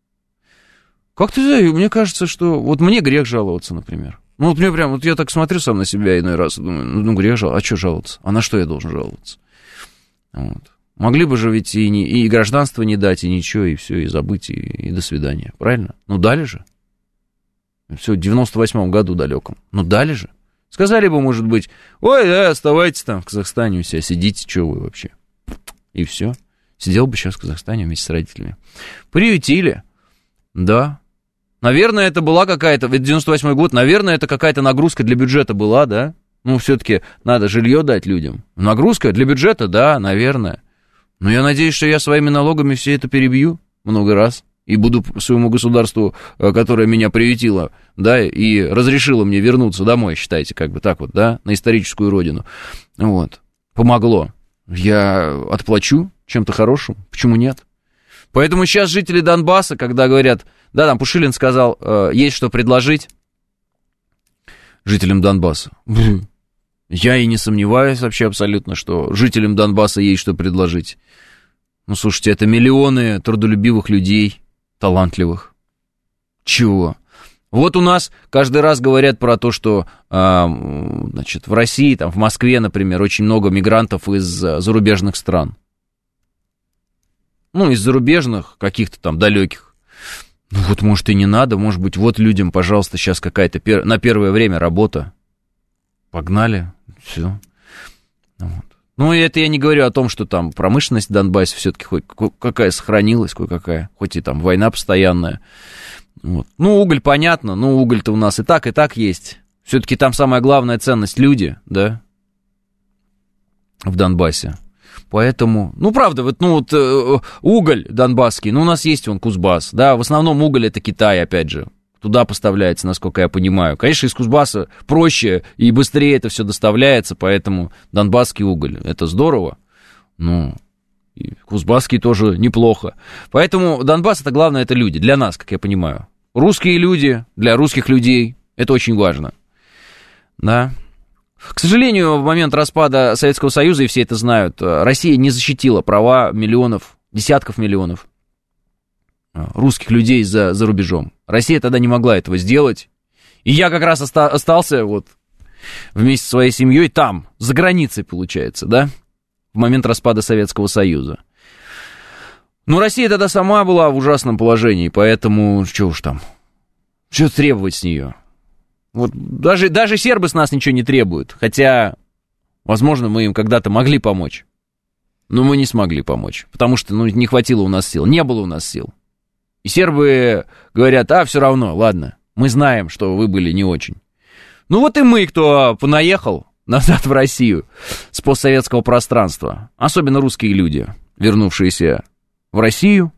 Как-то, мне кажется, что... Вот мне грех жаловаться, например. Ну, вот мне прям... Вот я так смотрю сам на себя иной раз и думаю, ну, грех жаловаться. А что жаловаться? А на что я должен жаловаться? Вот. Могли бы же ведь и гражданство не дать, и ничего, и все, и забыть, и до свидания. Правильно? Ну, дали же. Все, в 98-м году далеком. Ну, дали же. Сказали бы, может быть, ой, да, оставайтесь там в Казахстане у себя, сидите, что вы вообще. И все. Сидел бы сейчас в Казахстане вместе с родителями. Приютили. Да. Наверное, это была какая-то, это 98-й год, наверное, это какая-то нагрузка для бюджета была, да? Ну, все-таки надо жилье дать людям. Нагрузка для бюджета, да, наверное. Но я надеюсь, что я своими налогами все это перебью много раз. И буду своему государству, которое меня приютило, да, и разрешило мне вернуться домой, считайте, как бы так вот, да, на историческую родину. Вот. Помогло. Я отплачу чем-то хорошим. Почему нет? Поэтому сейчас жители Донбасса, когда говорят, да, там Пушилин сказал, есть что предложить жителям Донбасса. Я и не сомневаюсь вообще абсолютно, что жителям Донбасса есть что предложить. Ну, слушайте, это миллионы трудолюбивых людей, талантливых. Чего? Вот у нас каждый раз говорят про то, что, значит, в России, там, в Москве, например, очень много мигрантов из зарубежных стран. Ну, из зарубежных, каких-то там далеких. Ну, вот, может, и не надо, может быть, вот людям, пожалуйста, сейчас какая-то на первое время работа. Погнали, все. Вот. Ну, и это я не говорю о том, что там промышленность в Донбассе все-таки хоть какая сохранилась, кое-какая, хоть и там война постоянная. Вот. Ну, уголь, понятно, но уголь-то у нас и так есть. Все-таки там самая главная ценность — люди, да, в Донбассе. Поэтому, ну, правда, вот, ну, вот уголь донбасский, ну, у нас есть вон Кузбасс, да, в основном уголь — это Китай, опять же. Туда поставляется, насколько я понимаю. Конечно, из Кузбасса проще и быстрее это все доставляется, поэтому донбасский уголь — это здорово. Ну, и кузбасский тоже неплохо. Поэтому Донбасс — это главное, это люди, для нас, как я понимаю. Русские люди, для русских людей, это очень важно. Да. К сожалению, в момент распада Советского Союза, и все это знают, Россия не защитила права миллионов, десятков миллионов русских людей за рубежом. Россия тогда не могла этого сделать. И я как раз остался вот вместе со своей семьей там, за границей, получается, да, в момент распада Советского Союза. Но Россия тогда сама была в ужасном положении, поэтому что уж там, что требовать с нее? Вот даже сербы с нас ничего не требуют, хотя, возможно, мы им когда-то могли помочь. Но мы не смогли помочь, потому что, ну, не хватило у нас сил, не было у нас сил. И сербы говорят, все равно, ладно, мы знаем, что вы были не очень. Ну вот и мы, кто понаехал назад в Россию с постсоветского пространства, особенно русские люди, вернувшиеся в Россию,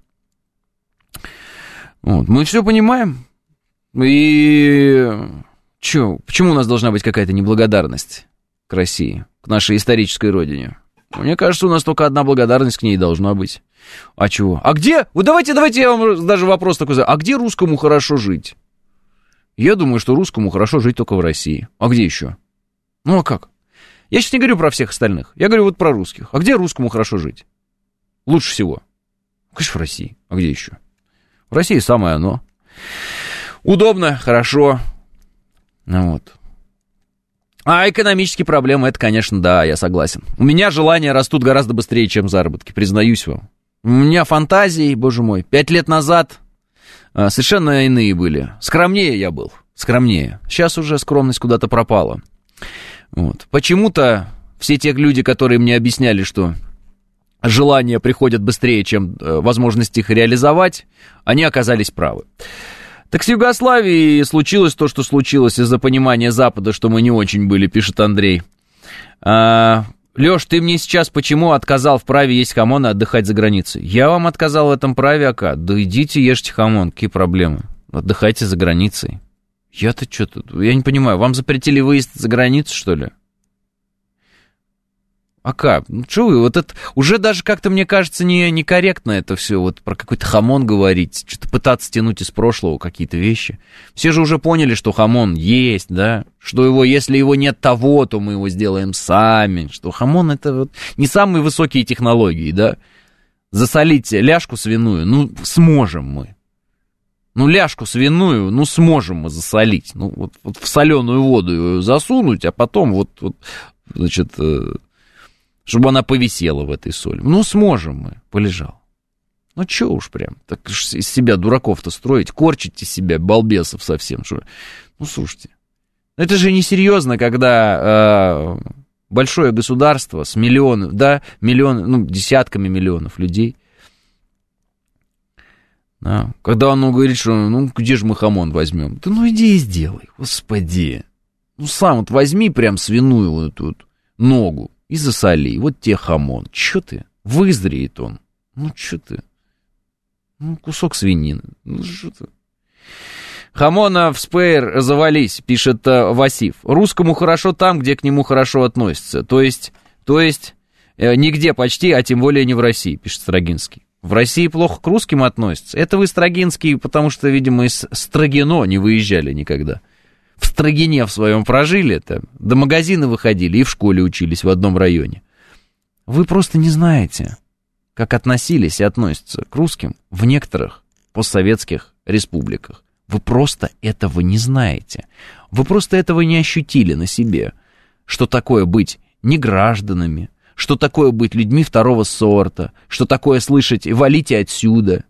вот, мы все понимаем. И почему у нас должна быть какая-то неблагодарность к России, к нашей исторической родине? Мне кажется, у нас только одна благодарность к ней должна быть. А чего? А где? Вот давайте я вам даже вопрос такой задам. А где русскому хорошо жить? Я думаю, что русскому хорошо жить только в России. А где еще? Ну а как? Я сейчас не говорю про всех остальных. Я говорю вот про русских. А где русскому хорошо жить? Лучше всего. Конечно, в России. А где еще? В России самое оно. Удобно, хорошо. Ну вот. А экономические проблемы, это, конечно, да, я согласен. У меня желания растут гораздо быстрее, чем заработки, признаюсь вам. У меня фантазии, боже мой, 5 лет назад совершенно иные были. Скромнее я был, скромнее. Сейчас уже скромность куда-то пропала. Вот. Почему-то все те люди, которые мне объясняли, что желания приходят быстрее, чем возможность их реализовать, они оказались правы. Так с Югославией случилось то, что случилось из-за понимания Запада, что мы не очень были, пишет Андрей. Лёш, ты мне сейчас почему отказал в праве есть хамон и отдыхать за границей? Я вам отказал в этом праве, ака? Да идите ешьте хамон, какие проблемы? Отдыхайте за границей. Я-то что-то, я не понимаю, вам запретили выезд за границу, что ли? А как? Ну, что вы, вот это уже даже как-то, мне кажется, некорректно это все, вот про какой-то хамон говорить, что-то пытаться тянуть из прошлого какие-то вещи. Все же уже поняли, что хамон есть, да, что его, если его нет того, то мы его сделаем сами, что хамон это вот не самые высокие технологии, да. Засолить ляжку свиную, ну, сможем мы. Ну, ляжку свиную, ну, сможем мы засолить. Ну, вот в соленую воду ее засунуть, а потом вот значит... чтобы она повисела в этой соли. Ну, сможем мы, полежал. Ну, чё уж прям, так из себя дураков-то строить, корчить из себя балбесов совсем. Что... Ну, слушайте, это же несерьезно, когда большое государство с миллионов, да, десятками миллионов людей, да, когда оно говорит, что, ну, где же мы хамон возьмем? Да ну, иди и сделай, господи. Ну, сам вот возьми прям свиную вот эту вот ногу, и засоли, вот тебе хамон. Чё ты? Вызреет он. Ну, чё ты? Ну, кусок свинины. Ну, что ты? Хамона в спейр завались, пишет Васив. Русскому хорошо там, где к нему хорошо относятся. То есть нигде почти, а тем более не в России, пишет Строгинский. В России плохо к русским относятся. Это вы, Строгинский, потому что, видимо, из Строгино не выезжали никогда. В Строгине в своем прожили, там, до магазина выходили и в школе учились в одном районе. Вы просто не знаете, как относились и относятся к русским в некоторых постсоветских республиках. Вы просто этого не знаете. Вы просто этого не ощутили на себе. Что такое быть негражданами, что такое быть людьми второго сорта, что такое слышать «валите отсюда»,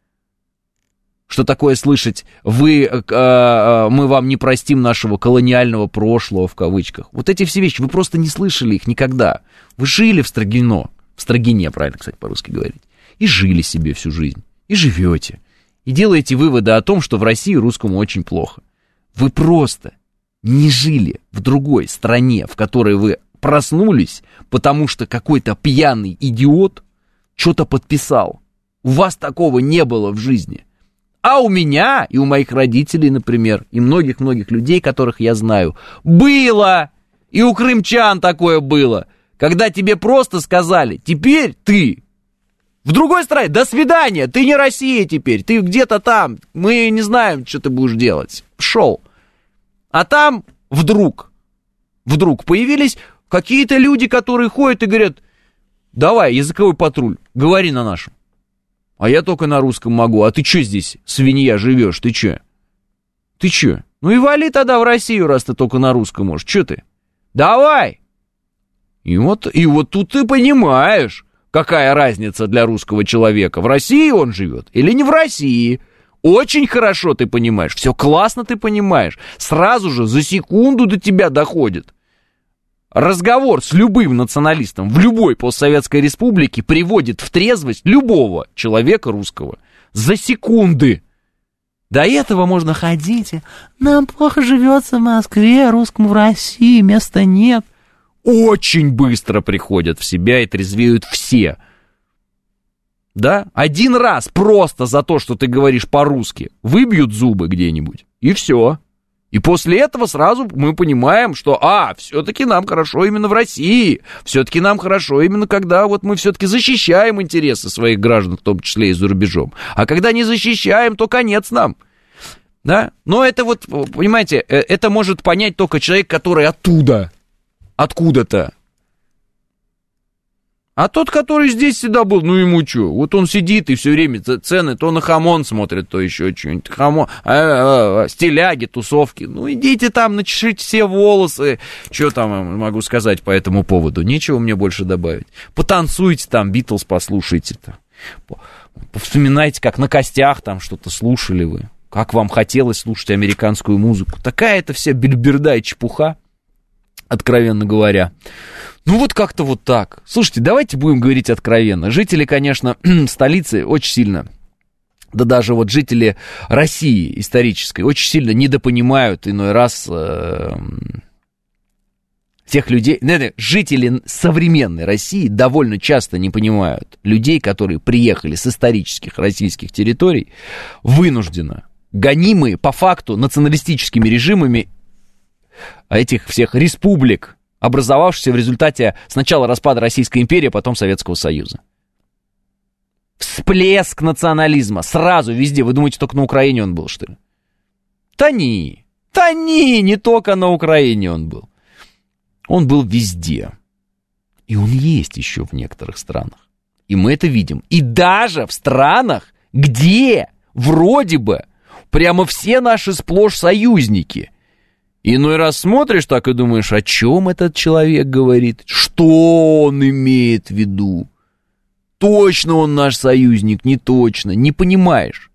что такое слышать мы вам не простим нашего колониального прошлого, в кавычках. Вот эти все вещи, вы просто не слышали их никогда. Вы жили в Строгине, правильно, кстати, по-русски говорить, и жили себе всю жизнь, и живете, и делаете выводы о том, что в России русскому очень плохо. Вы просто не жили в другой стране, в которой вы проснулись, потому что какой-то пьяный идиот что-то подписал. У вас такого не было в жизни. А у меня и у моих родителей, например, и многих-многих людей, которых я знаю, было, и у крымчан такое было, когда тебе просто сказали, теперь ты в другой стране, до свидания, ты не Россия теперь, ты где-то там, мы не знаем, что ты будешь делать, пошел. А там вдруг появились какие-то люди, которые ходят и говорят, давай, языковой патруль, говори на нашем. А я только на русском могу. А ты что здесь, свинья, живешь? Ты что? Ты что? Ну и вали тогда в Россию, раз ты только на русском можешь. Что ты? Давай! И вот тут ты понимаешь, какая разница для русского человека. В России он живет или не в России. Очень хорошо ты понимаешь. Все классно ты понимаешь. Сразу же за секунду до тебя доходит. Разговор с любым националистом в любой постсоветской республике приводит в трезвость любого человека русского. За секунды. До этого можно ходить. Нам плохо живется в Москве, русскому в России места нет. Очень быстро приходят в себя и трезвеют все. Да? Один раз просто за то, что ты говоришь по-русски, выбьют зубы где-нибудь. И все. И после этого сразу мы понимаем, что, все-таки нам хорошо именно в России, все-таки нам хорошо именно когда вот мы все-таки защищаем интересы своих граждан, в том числе и за рубежом. А когда не защищаем, то конец нам. Да? Но это вот, понимаете, это может понять только человек, который оттуда, откуда-то. А тот, который здесь всегда был, ну ему что? Вот он сидит и все время цены, то на хамон смотрит, то еще что-нибудь. Хамон, стиляги, тусовки. Ну идите там, начешите все волосы. Что там могу сказать по этому поводу? Нечего мне больше добавить. Потанцуйте там, Битлз послушайте-то. Вспоминайте, как на костях там что-то слушали вы. Как вам хотелось слушать американскую музыку. Такая это вся бельберда и чепуха, откровенно говоря. Ну вот как-то вот так. Слушайте, давайте будем говорить откровенно. Жители, конечно, столицы очень сильно, да даже вот жители России исторической очень сильно недопонимают иной раз тех людей. Жители современной России довольно часто не понимают людей, которые приехали с исторических российских территорий, вынужденно, гонимые по факту националистическими режимами этих всех республик, образовавшихся в результате сначала распада Российской империи, а потом Советского Союза. Всплеск национализма сразу везде. Вы думаете, только на Украине он был, что ли? Не только на Украине он был. Он был везде. И он есть еще в некоторых странах. И мы это видим. И даже в странах, где вроде бы прямо все наши сплошь союзники. Иной раз смотришь так и думаешь, о чем этот человек говорит, что он имеет в виду. Точно он наш союзник, не точно. Не понимаешь.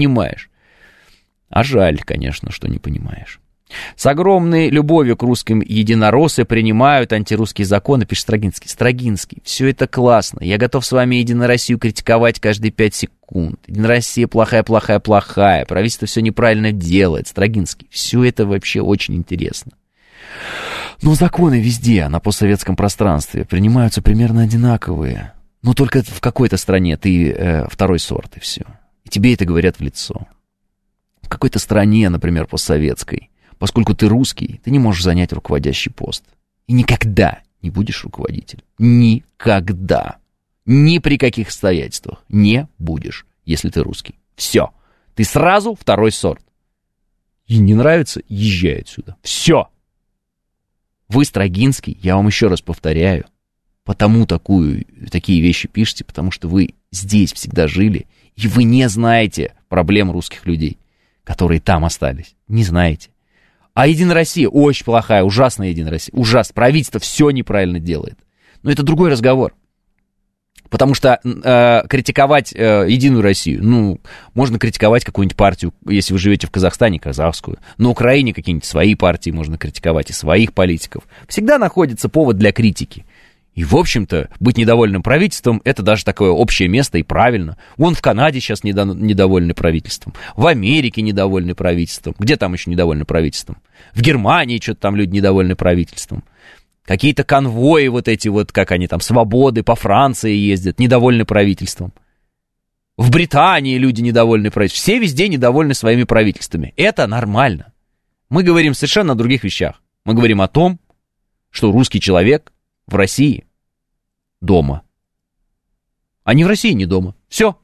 А жаль, конечно, что не понимаешь. С огромной любовью к русским единороссы принимают антирусские законы, пишет Строгинский. Все это классно. Я готов с вами Единую Россию критиковать каждые 5 секунд. Единая Россия плохая. Правительство все неправильно делает. Строгинский. Все это вообще очень интересно. Но законы везде, на постсоветском пространстве, принимаются примерно одинаковые. Но только в какой-то стране ты второй сорт, и все. И тебе это говорят в лицо. В какой-то стране, например, постсоветской, поскольку ты русский, ты не можешь занять руководящий пост. И никогда не будешь руководителем. Никогда. Ни при каких обстоятельствах не будешь, если ты русский. Все. Ты сразу второй сорт. И не нравится, езжай отсюда. Все. Вы, Строгинский, я вам еще раз повторяю, потому такие вещи пишете, потому что вы здесь всегда жили, и вы не знаете проблем русских людей, которые там остались. Не знаете. А Единая Россия очень плохая, ужасная Единая Россия. Ужасно. Правительство все неправильно делает. Но это другой разговор. Потому что критиковать Единую Россию, можно критиковать какую-нибудь партию, если вы живете в Казахстане, казахскую. На Украине какие-нибудь свои партии можно критиковать и своих политиков. Всегда находится повод для критики. И, в общем-то, быть недовольным правительством — это даже такое общее место, и правильно. Вон в Канаде сейчас недовольны правительством, в Америке недовольны правительством. Где там еще недовольны правительством? В Германии что-то там люди недовольны правительством. Какие-то конвои вот эти вот, как они там, свободы по Франции ездят, недовольны правительством. В Британии люди недовольны правительством. Все везде недовольны своими правительствами. Это нормально. Мы говорим совершенно о других вещах. Мы говорим о том, что русский человек в России дома. А не в России не дома. Все.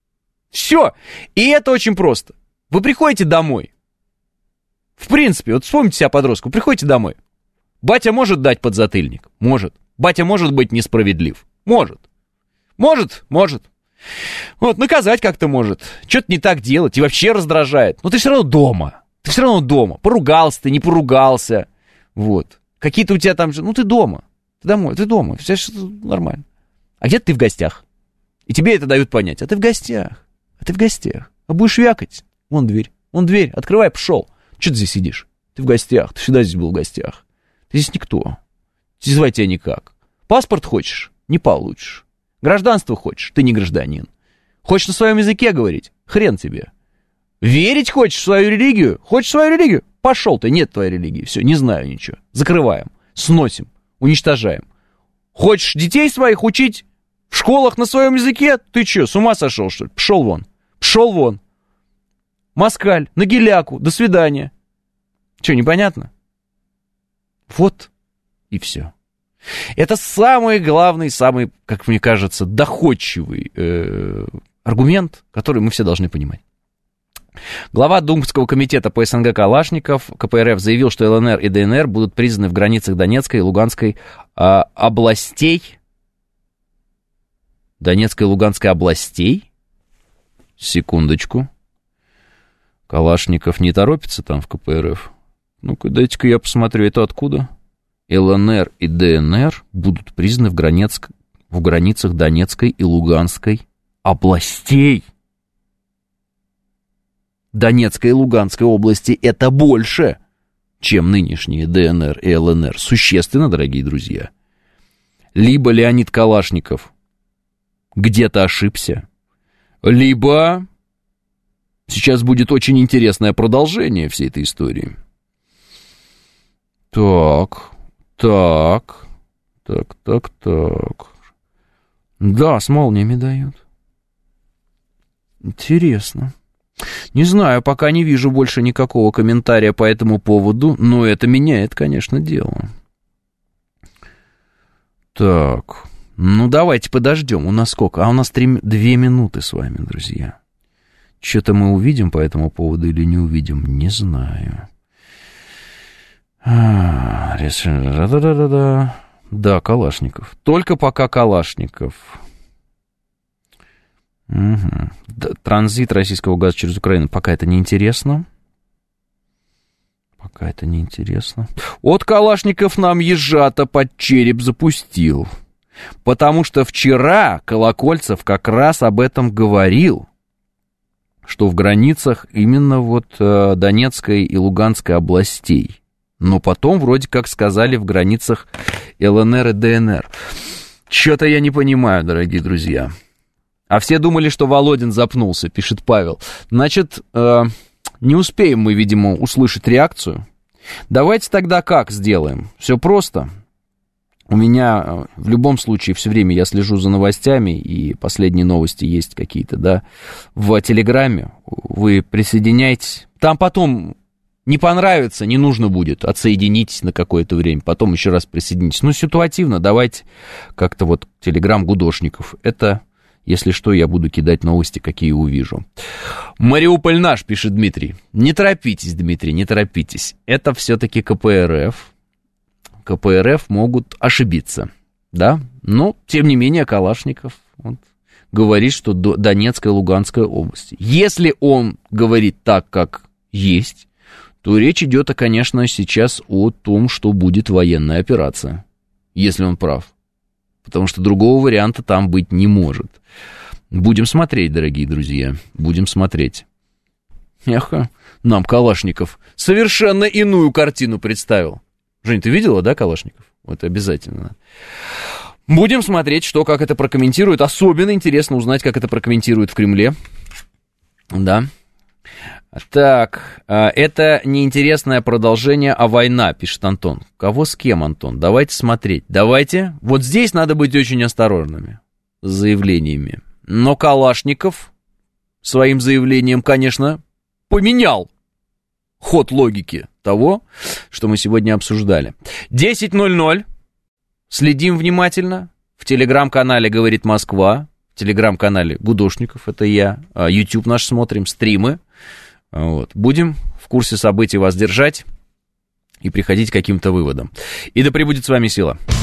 И это очень просто. Вы приходите домой. В принципе, вот вспомните себя подростку. Приходите домой. Батя может дать подзатыльник? Может. Батя может быть несправедлив? Может. Вот, наказать как-то может. Что-то не так делать. И вообще раздражает. Но ты все равно дома. Поругался ты, не поругался. Вот. Какие-то у тебя там... ты дома. Ты дома, все нормально. А где-то ты в гостях. И тебе это дают понять. А ты в гостях. А будешь вякать. Вон дверь, открывай, пошел. Че ты здесь сидишь? Ты в гостях, ты всегда здесь был в гостях. Ты здесь никто. Звать тебя никак. Паспорт хочешь? Не получишь. Гражданство хочешь? Ты не гражданин. Хочешь на своем языке говорить? Хрен тебе. Верить хочешь в свою религию? Хочешь свою религию? Пошел ты, нет твоей религии. Все, не знаю ничего. Закрываем, сносим. Уничтожаем. Хочешь детей своих учить в школах на своем языке? Ты что, с ума сошел, что ли? Пшел вон. Москаль, на геляку, до свидания. Что, непонятно? Вот и все. Это самый главный, самый, как мне кажется, доходчивый аргумент, который мы все должны понимать. Глава Думского комитета по СНГ Калашников КПРФ заявил, что ЛНР и ДНР будут признаны в границах Донецкой и Луганской областей Донецкой и Луганской областей? Секундочку. Калашников не торопится там в КПРФ? Ну-ка, дайте-ка я посмотрю, это откуда? ЛНР и ДНР будут признаны в границах Донецкой и Луганской областей. Донецкой и Луганской области это больше, чем нынешние ДНР и ЛНР. Существенно, дорогие друзья. Либо Леонид Калашников где-то ошибся, либо сейчас будет очень интересное продолжение всей этой истории. Так. Да, с молниями дают. Интересно. Не знаю, пока не вижу больше никакого комментария по этому поводу, но это меняет, конечно, дело. Так, ну давайте подождем. У нас сколько? У нас 2 минуты с вами, друзья. Что-то мы увидим по этому поводу или не увидим, не знаю. Да, Калашников. Только пока Калашников. Угу. Транзит российского газа через Украину. Пока это не интересно. Вот Калашников нам ежата под череп запустил. Потому что вчера Колокольцев как раз об этом говорил. Что в границах именно вот Донецкой и Луганской областей. Но потом вроде как сказали в границах ЛНР и ДНР. Что-то я не понимаю, дорогие друзья. А все думали, что Володин запнулся, пишет Павел. Значит, не успеем мы, видимо, услышать реакцию. Давайте тогда как сделаем? Все просто. У меня в любом случае все время я слежу за новостями, и последние новости есть какие-то, да, в Телеграме. Вы присоединяйтесь. Там потом... Не понравится, не нужно будет, отсоединитесь на какое-то время, потом еще раз присоединитесь. Ну, ситуативно, давайте как-то вот телеграм гудошников. Это, если что, я буду кидать новости, какие увижу. Мариуполь наш, пишет Дмитрий. Не торопитесь, Дмитрий, не торопитесь. Это все-таки КПРФ. КПРФ могут ошибиться, да? Но, тем не менее, Калашников вот, говорит, что Донецкая и Луганская области. Если он говорит так, как есть... то речь идет, конечно, сейчас о том, что будет военная операция, если он прав. Потому что другого варианта там быть не может. Будем смотреть, дорогие друзья, будем смотреть. Эх, нам Калашников совершенно иную картину представил. Жень, ты видела, да, Калашников? Вот обязательно. Будем смотреть, как это прокомментирует. Особенно интересно узнать, как это прокомментируют в Кремле. Да. Так, это неинтересное продолжение, а война, пишет Антон. Кого с кем, Антон? Давайте смотреть. Давайте. Вот здесь надо быть очень осторожными с заявлениями. Но Калашников своим заявлением, конечно, поменял ход логики того, что мы сегодня обсуждали. 10:00. Следим внимательно. В телеграм-канале «Говорит Москва». В телеграм-канале Гудошников, это я. YouTube наш смотрим, стримы. Вот. Будем в курсе событий вас держать и приходить к каким-то выводам. И да пребудет с вами сила.